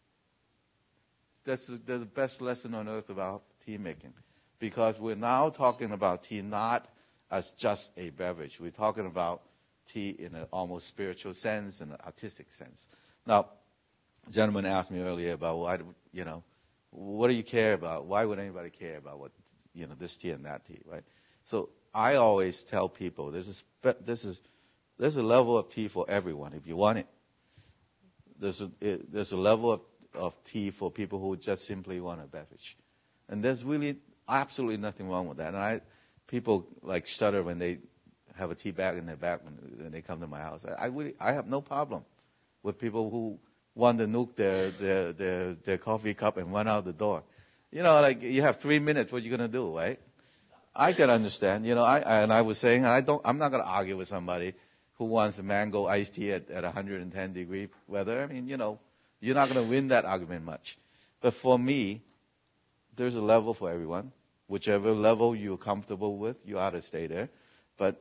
that's, the, that's the best lesson on earth about tea making. Because we're now talking about tea not as just a beverage. We're talking about tea in an almost spiritual sense and an artistic sense. Now, a gentleman asked me earlier about why, you know, what do you care about? Why would anybody care about what, you know, this tea and that tea, right? So I always tell people this is this is there's a level of tea for everyone if you want it. There's a it, there's a level of, of tea for people who just simply want a beverage, and there's really absolutely nothing wrong with that. And I people like shudder when they have a tea bag in their bag when, when they come to my house. I, I really I have no problem with people who want to nuke their, their, their, their coffee cup and run out the door. You know, like you have three minutes, what are you going to do, right? I can understand, you know, I, and I was saying, I don't, I'm not going to argue with somebody who wants a mango iced tea at, at one hundred ten degree weather. I mean, you know, you're not going to win that argument much. But for me, there's a level for everyone. Whichever level you're comfortable with, you ought to stay there. But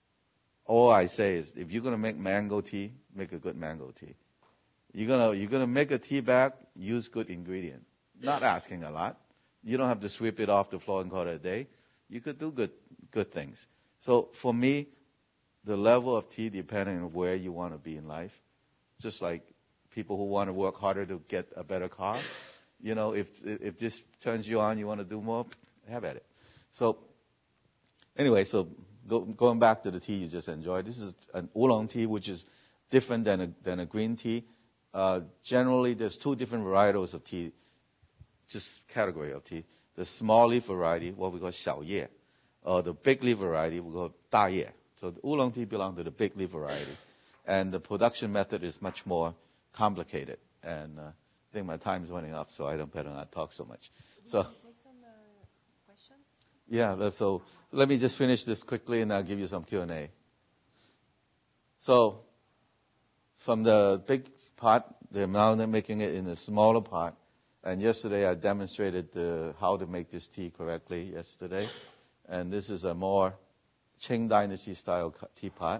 all I say is, if you're going to make mango tea, make a good mango tea. You're gonna you're gonna make a tea bag, use good ingredient. Not asking a lot. You don't have to sweep it off the floor and call it a day. You could do good good things. So for me, the level of tea depending on where you want to be in life. Just like people who want to work harder to get a better car. You know, if if this turns you on, you want to do more, have at it. So anyway, so go, going back to the tea you just enjoyed. This is an oolong tea, which is different than a than a green tea. Uh, generally, there's two different varietals of tea, just category of tea. The small leaf variety, what we call 小叶, or the big leaf variety, we call 大叶. So the oolong tea belongs to the big leaf variety. And the production method is much more complicated. And uh, I think my time is running up, so I don't better not talk so much. So, take some uh, questions? Yeah, so let me just finish this quickly, and I'll give you some Q and A. So, from the big pot, they're now making it in a smaller pot. And yesterday I demonstrated the, how to make this tea correctly yesterday. And this is a more Qing Dynasty style teapot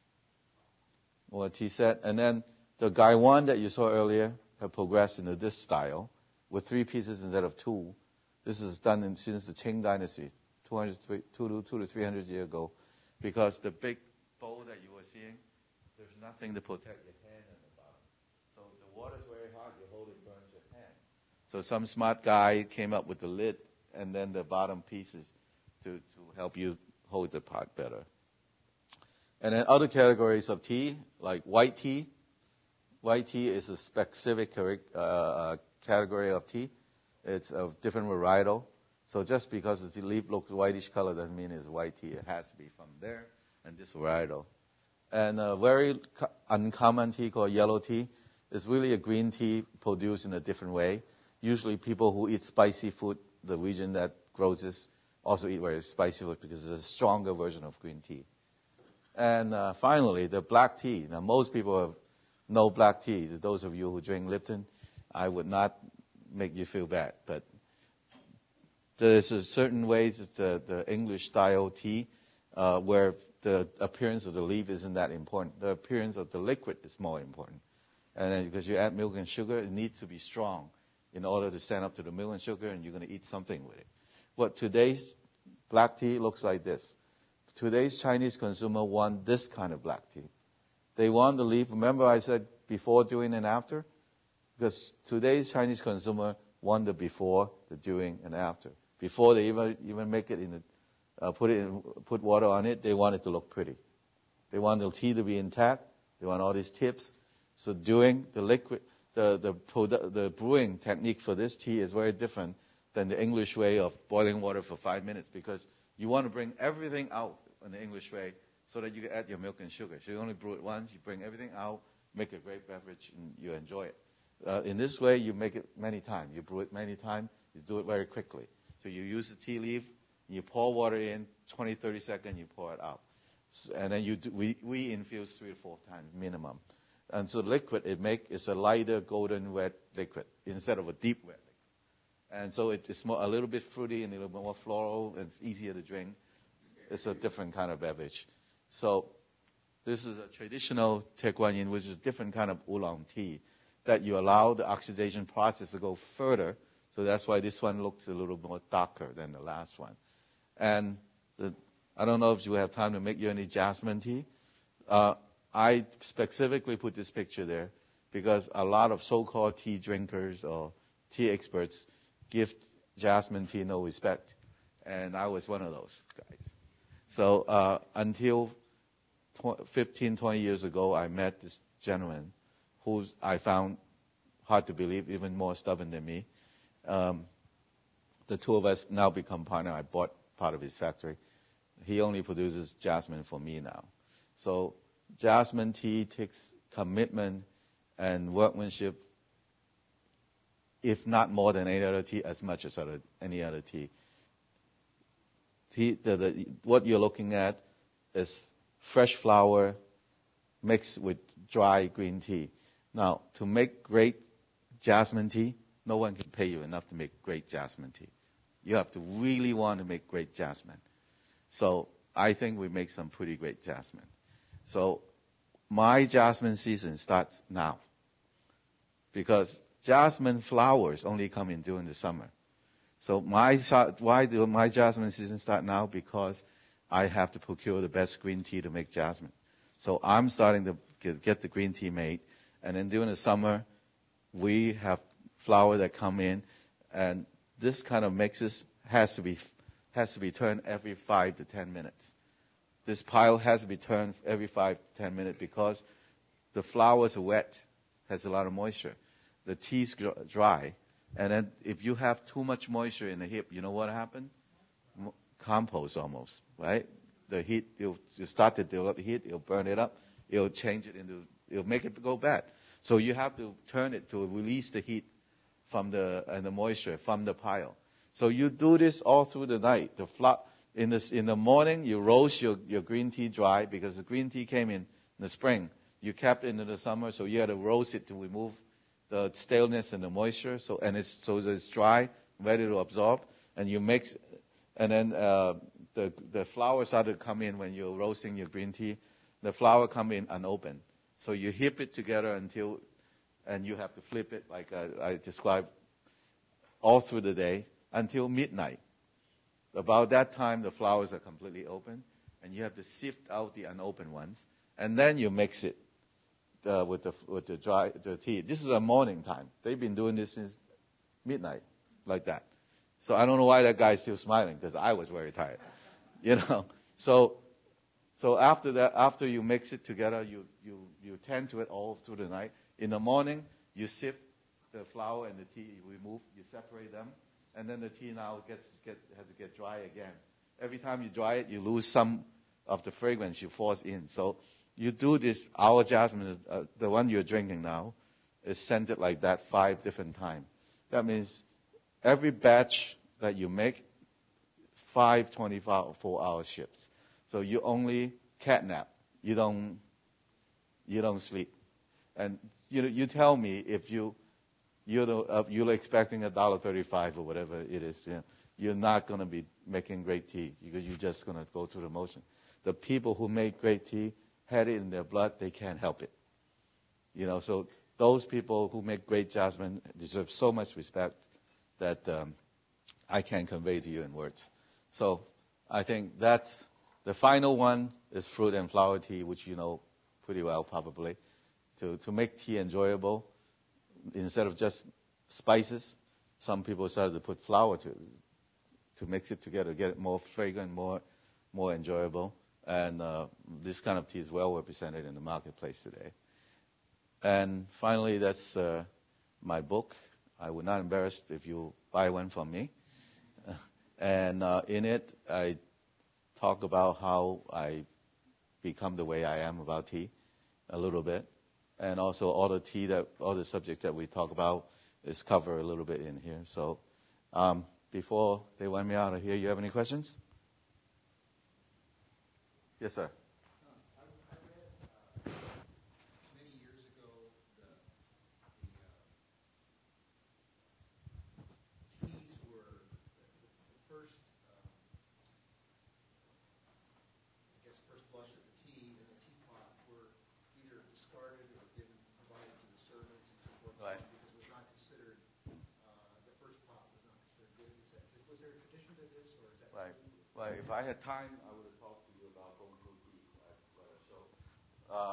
or a tea set. And then the Gaiwan that you saw earlier have progressed into this style with three pieces instead of two. This is done in, since the Qing Dynasty, two hundred, two to three hundred years ago, because the big bowl that you were seeing, there's nothing to protect your hand on the bottom. So the water's very hot, you hold it, burns your hand. So some smart guy came up with the lid and then the bottom pieces to, to help you hold the pot better. And then other categories of tea, like white tea. White tea is a specific uh, category of tea. It's of different varietal. So just because the leaf looks whitish color doesn't mean it's white tea. It has to be from there and this varietal. And a very co- uncommon tea called yellow tea is really a green tea produced in a different way. Usually people who eat spicy food, the region that grows this, also eat very spicy food because it's a stronger version of green tea. And uh, finally, the black tea. Now, most people have know black tea. Those of you who drink Lipton, I would not make you feel bad. But there's a certain ways that the, the English-style tea uh, where the appearance of the leaf isn't that important. The appearance of the liquid is more important. And then because you add milk and sugar, it needs to be strong in order to stand up to the milk and sugar, and you're going to eat something with it. What today's black tea looks like this. Today's Chinese consumer want this kind of black tea. They want the leaf. Remember I said before, during, and after? Because today's Chinese consumer want the before, the during, and after. Before they even even make it in the, uh, put it in, put water on it, they want it to look pretty. They want the tea to be intact. They want all these tips. So during the liquid, the the produ- the brewing technique for this tea is very different than the English way of boiling water for five minutes because you want to bring everything out in the English way so that you can add your milk and sugar. So you only brew it once, you bring everything out, make a great beverage, and you enjoy it. Uh, in this way, you make it many times. You brew it many times. You do it very quickly. So you use the tea leaf, you pour water in, twenty, thirty seconds, you pour it out. So, and then you do, we, we infuse three to four times minimum. And so liquid it make is a lighter golden wet liquid instead of a deep wet liquid. And so it, it's more, a little bit fruity and a little bit more floral, and it's easier to drink. It's a different kind of beverage. So this is a traditional Te Guan Yin, which is a different kind of oolong tea that you allow the oxidation process to go further. So that's why this one looks a little more darker than the last one. And the, I don't know if you have time to make you any jasmine tea. Uh, I specifically put this picture there because a lot of so-called tea drinkers or tea experts give jasmine tea no respect. And I was one of those guys. So uh, until fifteen, twenty years ago, I met this gentleman who I found hard to believe, even more stubborn than me. Um, the two of us now become partner. I bought part of his factory. He only produces jasmine for me now. So jasmine tea takes commitment and workmanship, if not more than any other tea, as much as other, any other tea. tea the, the, what you're looking at is fresh flower mixed with dry green tea. Now, to make great jasmine tea, no one can pay you enough to make great jasmine tea. You have to really want to make great jasmine. So I think we make some pretty great jasmine. So my jasmine season starts now because jasmine flowers only come in during the summer. So my why do my jasmine season start now? Because I have to procure the best green tea to make jasmine. So I'm starting to get, get the green tea made. And then during the summer, we have flower that come in, and this kind of mixes has to be has to be turned every five to ten minutes. This pile has to be turned every five to ten minutes because the flowers are wet, has a lot of moisture. The tea's dry, and then if you have too much moisture in the hip, you know what happened? Compost almost, right? The heat, you'll, you start to develop heat, it'll burn it up, it'll change it into, it'll make it go bad. So you have to turn it to release the heat from the and the moisture from the pile. So you do this all through the night. The fla- in this in the morning you roast your, your green tea dry because the green tea came in in the spring. You kept it into the summer, so you had to roast it to remove the staleness and the moisture. So and it's so it's dry, ready to absorb. And you mix, and then uh, the the flower started to come in when you're roasting your green tea. The flower come in unopened. So you heap it together until, and you have to flip it like I, I described all through the day until midnight. About that time, the flowers are completely open, and you have to sift out the unopened ones, and then you mix it. uh, with the with the dry the tea. This is a morning time. They've been doing this since midnight, like that. So I don't know why that guy's still smiling, because I was very tired, you know. So so after that, after you mix it together, you you you tend to it all through the night. In the morning, you sift the flour and the tea, you remove, you separate them, and then the tea now gets get has to get dry again. Every time you dry it, you lose some of the fragrance you force in. So you do this. Our jasmine, uh, the one you're drinking now, is scented like that five different times. That means every batch that you make, five twenty-four hour shifts. So you only catnap. You don't. You don't sleep. And you know, you tell me if you you're the, uh, you're expecting a dollar thirty-five or whatever it is. You know, you're not going to be making great tea because you're just going to go through the motion. The people who make great tea had it in their blood. They can't help it. You know, so those people who make great jasmine deserve so much respect that um, I can't convey to you in words. So I think that's the final one is fruit and flower tea, which you know pretty well probably. To to make tea enjoyable, instead of just spices, some people started to put flour to to mix it together, get it more fragrant, more more enjoyable. And uh, this kind of tea is well represented in the marketplace today. And finally, that's uh, my book. I would not be embarrassed if you buy one from me. And uh, in it, I talk about how I become the way I am about tea a little bit. And also all the tea that, all the subjects that we talk about is covered a little bit in here. So um, before they want me out of here, you have any questions? Yes, sir. Right. If I had time, I would have talked to you about home cooked tea. Right? So, uh,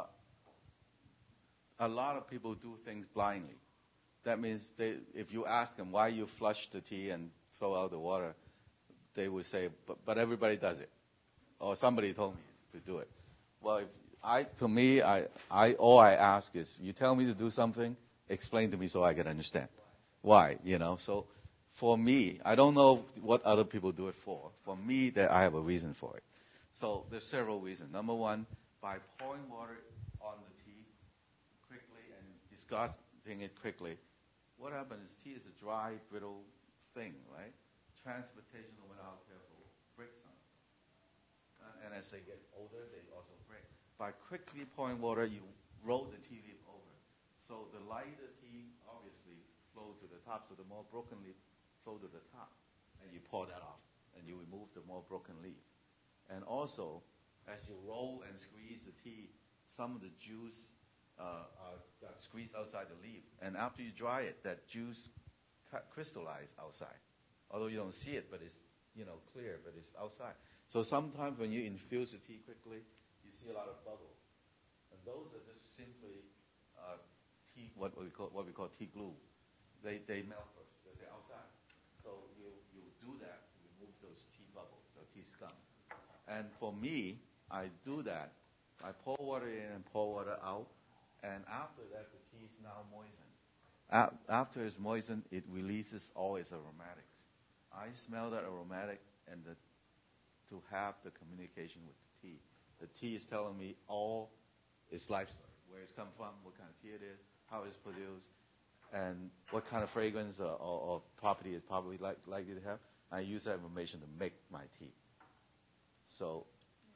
a lot of people do things blindly. That means they, if you ask them why you flush the tea and throw out the water, they would say, but, but everybody does it. Or somebody told me to do it. Well, if I, to me, I, I, all I ask is, you tell me to do something, explain to me so I can understand. Why, you know? So, for me, I don't know what other people do it for. For me, that I have a reason for it. So there's several reasons. Number one, by pouring water on the tea quickly and disgusting it quickly, what happens is tea is a dry, brittle thing, right? Transportation, when not careful, breaks some. Uh, and as they get older, they also break. By quickly pouring water, you roll the tea leaf over. So the lighter tea obviously flow to the top, so the more broken leaf flow to the top, and you pour that off, and you remove the more broken leaf. And also, as you roll and squeeze the tea, some of the juice uh, are, got squeezed outside the leaf, and after you dry it, that juice crystallizes outside. Although you don't see it, but it's you know clear, but it's outside. So sometimes when you infuse the tea quickly, you see a lot of bubble, and those are just simply uh, tea, what we call what we call tea glue. They they melt first because they're outside. So you, you do that to remove those tea bubbles, the tea scum. And for me, I do that. I pour water in and pour water out. And after that, the tea is now moistened. A- after it's moistened, it releases all its aromatics. I smell that aromatic and the, to have the communication with the tea. The tea is telling me all its life story, where it's come from, what kind of tea it is, how it's produced, and what kind of fragrance or, or, or property it's probably like, likely to have. I use that information to make my tea. So,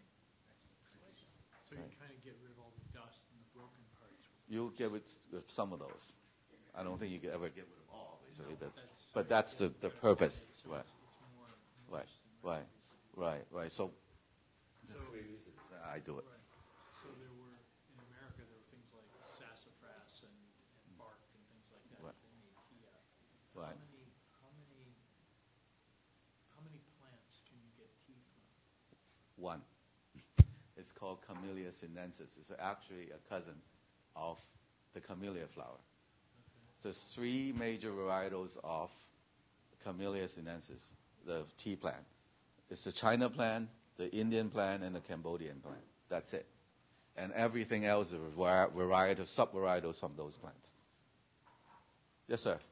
so you kind of get rid of all the dust and the broken parts. You get rid of some of those. I don't think you could ever get rid of all, basically, no, but that's, but that's the, the purpose. So right. It's, it's more right. Right. Right. Right. So, the so, three reasons I do it. Right. So there were in America there were things like sassafras and, and bark and things like that. Right. That they made tea out. Right. How many how many how many plants can you get tea from? One. It's called Camellia sinensis. It's actually a cousin of the camellia flower. There's three major varietals of Camellia sinensis, the tea plant. It's the China plant, the Indian plant, and the Cambodian plant. That's it. And everything else is a variety, sub-varietals from those plants. Yes, sir.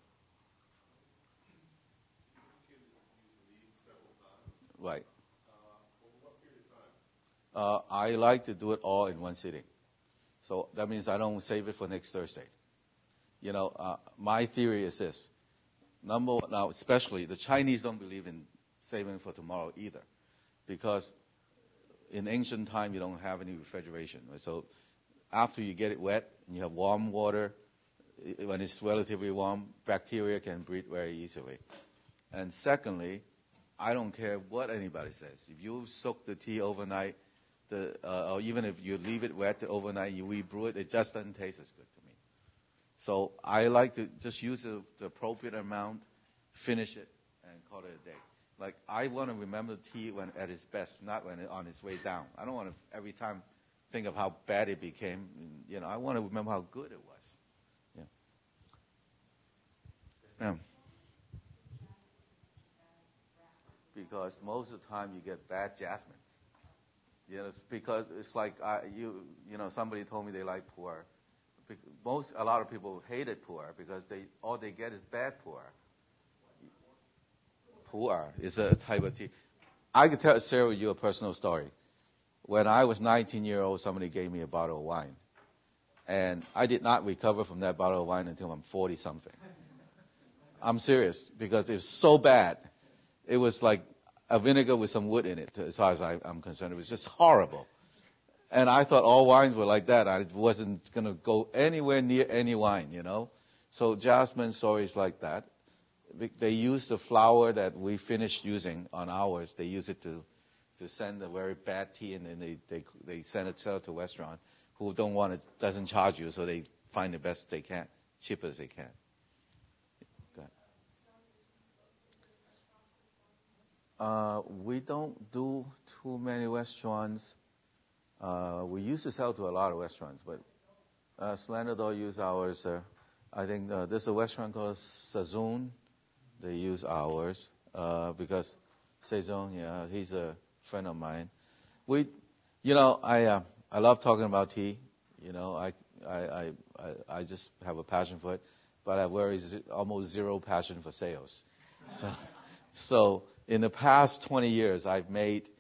Right. Uh, I like to do it all in one sitting. So that means I don't save it for next Thursday. You know, uh, my theory is this. Number one, now, especially the Chinese don't believe in saving for tomorrow either, because in ancient time you don't have any refrigeration. Right? So after you get it wet and you have warm water, when it's relatively warm, bacteria can breed very easily. And secondly, I don't care what anybody says. If you soak the tea overnight, the, uh, or even if you leave it wet overnight, you rebrew it, it just doesn't taste as good to me. So I like to just use the, the appropriate amount, finish it, and call it a day. Like, I want to remember tea when at its best, not when it's on its way down. I don't want to every time think of how bad it became. You know, I want to remember how good it was. Yeah. Yes, ma'am. Because most of the time you get bad jasmines. You know, it's because it's like I, you, you know, somebody told me they like pu'er. Most, a lot of people hated pu'er because they all they get is bad pu'er. Pu'er is a type of tea. I could tell share with you a personal story. When I was nineteen years old, somebody gave me a bottle of wine, and I did not recover from that bottle of wine until I'm forty something. I'm serious, because it was so bad. It was like a vinegar with some wood in it, as far as I, I'm concerned. It was just horrible. And I thought all wines were like that. I wasn't going to go anywhere near any wine, you know. So jasmine story is like that. They use the flour that we finished using on ours. They use it to to send a very bad tea, and then they, they, they send it to a restaurant who don't want it, doesn't charge you, so they find the best they can, cheap as they can. Uh, we don't do too many restaurants. Uh, we used to sell to a lot of restaurants, but uh, Slanderdor use ours. Uh, I think uh, there's a restaurant called Sazon. They use ours uh, because Sazon, yeah, he's a friend of mine. We, you know, I uh, I love talking about tea. You know, I I I I just have a passion for it, but I have very z- almost zero passion for sales. So so. In the past twenty years, I've made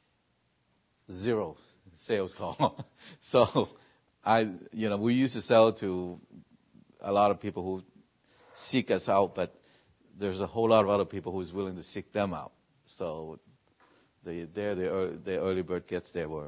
zero sales call. So, I, you know, we used to sell to a lot of people who seek us out, but there's a whole lot of other people who's willing to seek them out. So, the, there, the, the early bird gets their worm.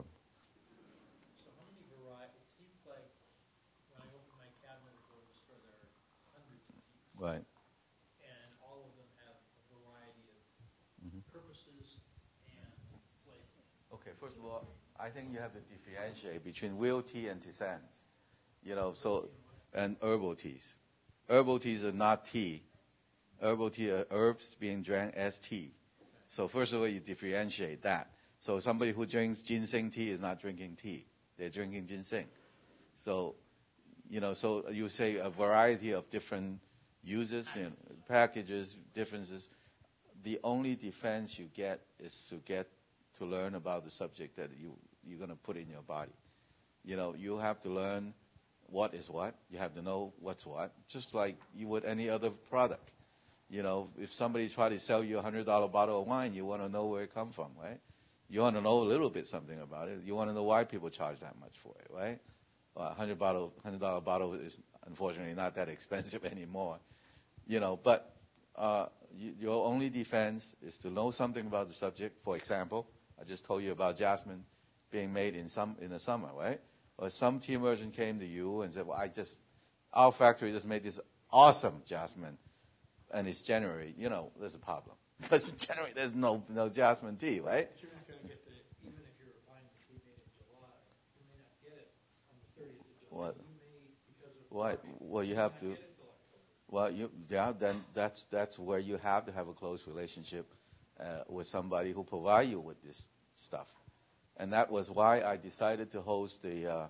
So, how many varieties? It seems like when I open my cabinet or go to the store, there are hundreds of teas. Right. And all of them have a variety of mm-hmm. purposes and flavors. Okay, first of all, I think you have to differentiate between real tea and tisanes. You know, so, and herbal teas. Herbal teas are not tea. Herbal tea are herbs being drank as tea. So first of all, you differentiate that. So somebody who drinks ginseng tea is not drinking tea. They're drinking ginseng. So, you know, so you say a variety of different uses, you know, packages, differences. The only defense you get is to get to learn about the subject that you, you're going to put in your body. You know, you have to learn what is what. You have to know what's what, just like you would any other product. You know, if somebody tries to sell you a one hundred dollars bottle of wine, you want to know where it comes from, right? You want to know a little bit something about it. You want to know why people charge that much for it, right? Well, a one hundred dollars bottle, one hundred dollars bottle is unfortunately not that expensive anymore. You know, but uh, you, your only defense is to know something about the subject. For example, I just told you about jasmine being made in some in the summer, right? Or some tea merchant came to you and said, well, I just, our factory just made this awesome jasmine, and it's January. You know, there's a problem. Because in January, there's no no jasmine tea, right? But you're not going to get the, even if you're buying the tea made in July, you may not get it on the thirtieth of July. What? You may, because of What? Well, you have to. Well, you, yeah, then that's that's where you have to have a close relationship uh, with somebody who provide you with this stuff. And that was why I decided to host the uh,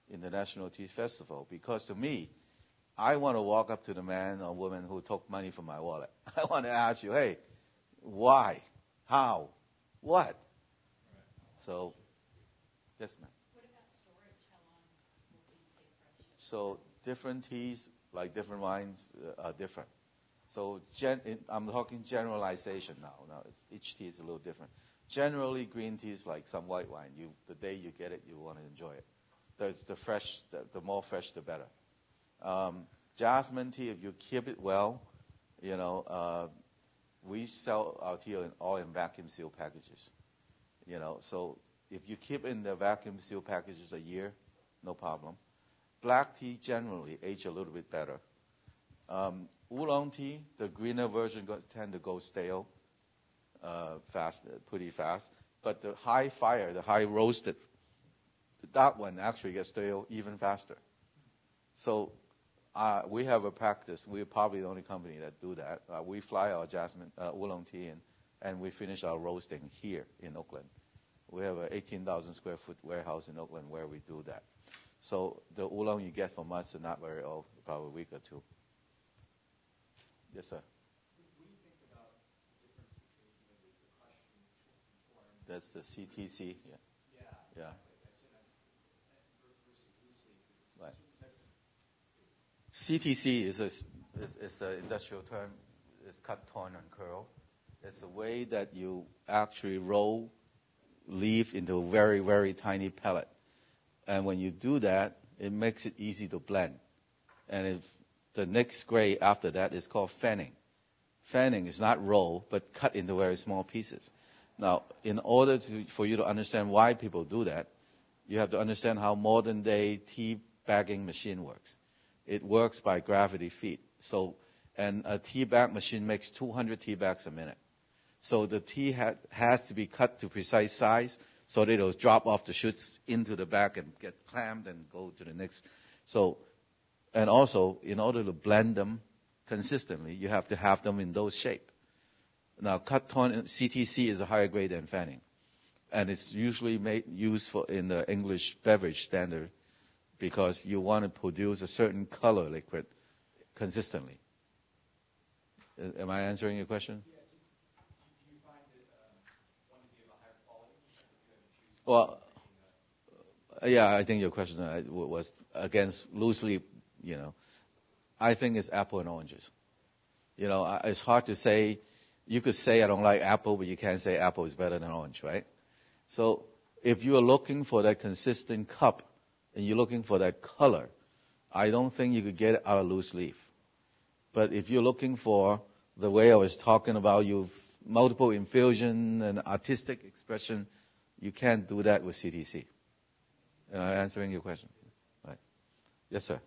in the National Tea Festival, because to me, I want to walk up to the man or woman who took money from my wallet. I want to ask you, hey, why? How? What? Right. So, yes, ma'am. What about storage? How long will teas stay fresh? So different teas, like different wines, uh, are different. So gen- I'm talking generalization now. Now it's, each tea is a little different. Generally, green tea is like some white wine. You, the day you get it, you want to enjoy it. The, the fresh, the, the more fresh, the better. Um, jasmine tea, if you keep it well, you know, uh, we sell our tea in, all in vacuum seal packages. You know, so if you keep in the vacuum seal packages a year, no problem. Black tea generally age a little bit better. Um, oolong tea, the greener version go, tend to go stale uh, fast, pretty fast. But the high fire, the high roasted, that one actually gets stale even faster. So uh, we have a practice. We're probably the only company that do that. Uh, we fly our jasmine uh, oolong tea in, and we finish our roasting here in Oakland. We have an eighteen thousand square foot warehouse in Oakland where we do that. So the oolong you get from us is not very old, probably a week or two. Yes, sir. What do you think about the difference between, you know, the, the crush and torn? That's the C T C. Yeah. Yeah. Yeah. Exactly. I said that's versus loose leaf. Right. Certain types of C T C is a is, is an industrial term. It's cut, torn, and curl. It's a way that you actually roll leaf into a very, very tiny pellet. And when you do that, it makes it easy to blend. And if the next grade after that is called fanning. Fanning is not roll, but cut into very small pieces. Now, in order to, for you to understand why people do that, you have to understand how modern day tea bagging machine works. It works by gravity feed. So, and a tea bag machine makes two hundred tea bags a minute. So the tea ha- has to be cut to precise size so that it'll drop off the shoots into the bag and get clammed and go to the next. So, and also, in order to blend them consistently, you have to have them in those shape. Now, cut torn C T C is a higher grade than fanning, and it's usually made used for in the English beverage standard because you want to produce a certain color liquid consistently. Am I answering your question? Yeah. Do, do you find that um, one to be of a higher quality if you had to choose? Well, uh, yeah, I think your question uh, was against loose leaf. You know, I think it's apple and oranges. You know, it's hard to say. You could say I don't like apple, but you can't say apple is better than orange, right? So if you are looking for that consistent cup and you're looking for that color, I don't think you could get it out of loose leaf. But if you're looking for the way I was talking about, you've multiple infusion and artistic expression, you can't do that with C T C. Am I answering your question? Right. Yes, sir.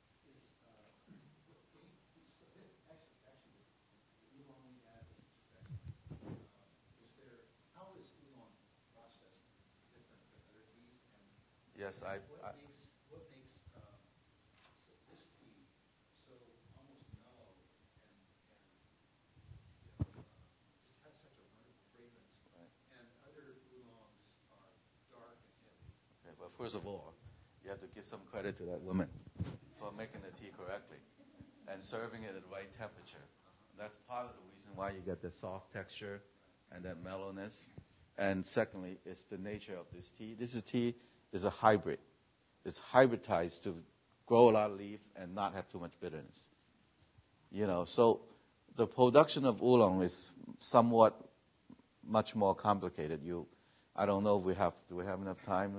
Yes, I. What I makes what makes um, so this tea so almost mellow and and you know uh, just has such a wonderful fragrance, right. and other oolongs are dark and heavy. Okay, well, first of all, you have to give some credit to that woman for making the tea correctly and serving it at the right temperature. That's part of the reason why you get the soft texture and that mellowness. And secondly, it's the nature of this tea. This is tea is a hybrid. It's hybridized to grow a lot of leaf and not have too much bitterness. You know, so the production of oolong is somewhat much more complicated. You, I don't know if we have, do we have enough time?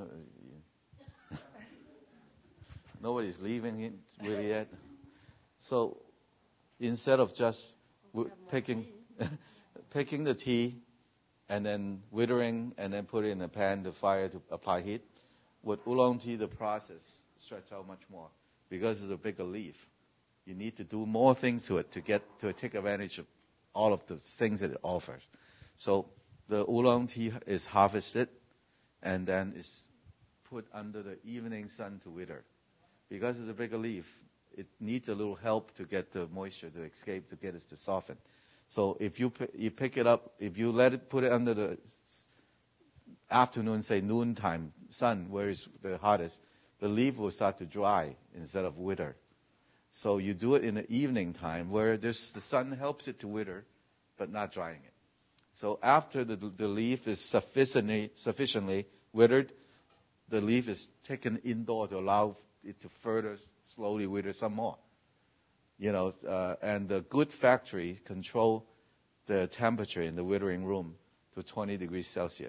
Nobody's leaving it really yet. So instead of just picking, picking the tea and then withering and then put it in a pan to fire to apply heat, with oolong tea, the process stretches out much more because it's a bigger leaf. You need to do more things to it to get to take advantage of all of the things that it offers. So the oolong tea is harvested and then is put under the evening sun to wither. Because it's a bigger leaf, it needs a little help to get the moisture to escape, to get it to soften. So if you you pick it up, if you let it put it under the afternoon, say noontime sun, where it's the hottest, the leaf will start to dry instead of wither. So you do it in the evening time where there's, the sun helps it to wither, but not drying it. So after the, the leaf is sufficiently, sufficiently withered, the leaf is taken indoor to allow it to further slowly wither some more. You know, uh, and the good factory control the temperature in the withering room to twenty degrees Celsius.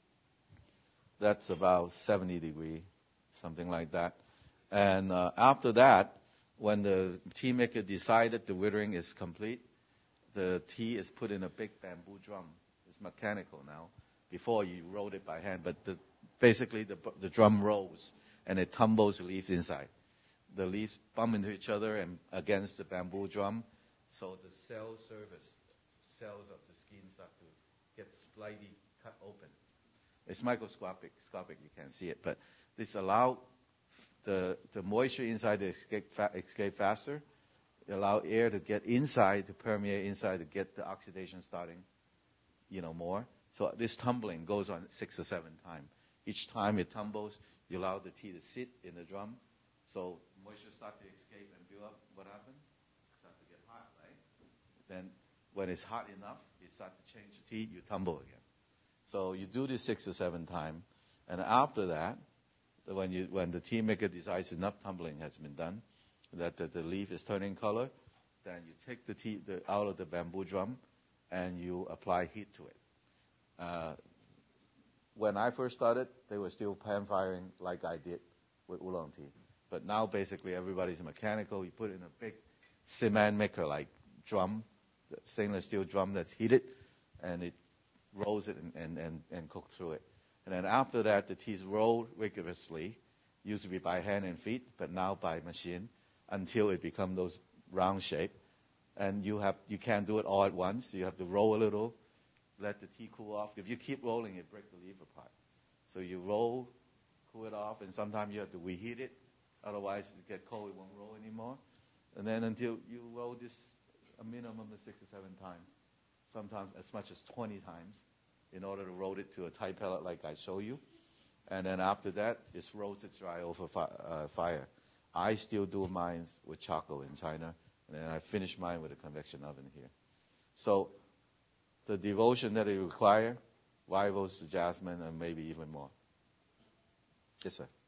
That's about seventy degrees, something like that. And uh, after that, when the tea maker decided the withering is complete, the tea is put in a big bamboo drum. It's mechanical now. Before you rolled it by hand, but the, basically the, the drum rolls and it tumbles the leaves inside. The leaves bump into each other and against the bamboo drum, so the cell surface, cells of the skin start to get slightly cut open. It's microscopic, scopic, you can't see it, but this allows the, the moisture inside to escape, fa- escape faster. It allows air to get inside, to permeate inside, to get the oxidation starting, you know, more. So this tumbling goes on six or seven times. Each time it tumbles, you allow the tea to sit in the drum. So moisture starts to escape and build up. What happens? It starts to get hot, right? Then when it's hot enough, it starts to change the tea, you tumble again. So you do this six or seven times. And after that, when you when the tea maker decides enough tumbling has been done, that the, the leaf is turning color, then you take the tea the, out of the bamboo drum and you apply heat to it. Uh, when I first started, they were still pan firing like I did with oolong tea. But now basically everybody's mechanical. You put it in a big cement maker like drum, stainless steel drum that's heated, and it rolls it and, and, and, and cook through it. And then after that, the tea's rolled rigorously, used to be by hand and feet, but now by machine, until it becomes those round shape. And you have you can't do it all at once. You have to roll a little, let the tea cool off. If you keep rolling, it breaks the leaf apart. So you roll, cool it off, and sometimes you have to reheat it. Otherwise, it get cold, it won't roll anymore. And then until you roll this a minimum of six or seven times, sometimes as much as twenty times, in order to roll it to a tight pellet like I show you. And then after that, it's roasted dry over fi- uh, fire. I still do mine with charcoal in China, and then I finish mine with a convection oven here. So the devotion that it requires rivals the jasmine and maybe even more. Yes, sir.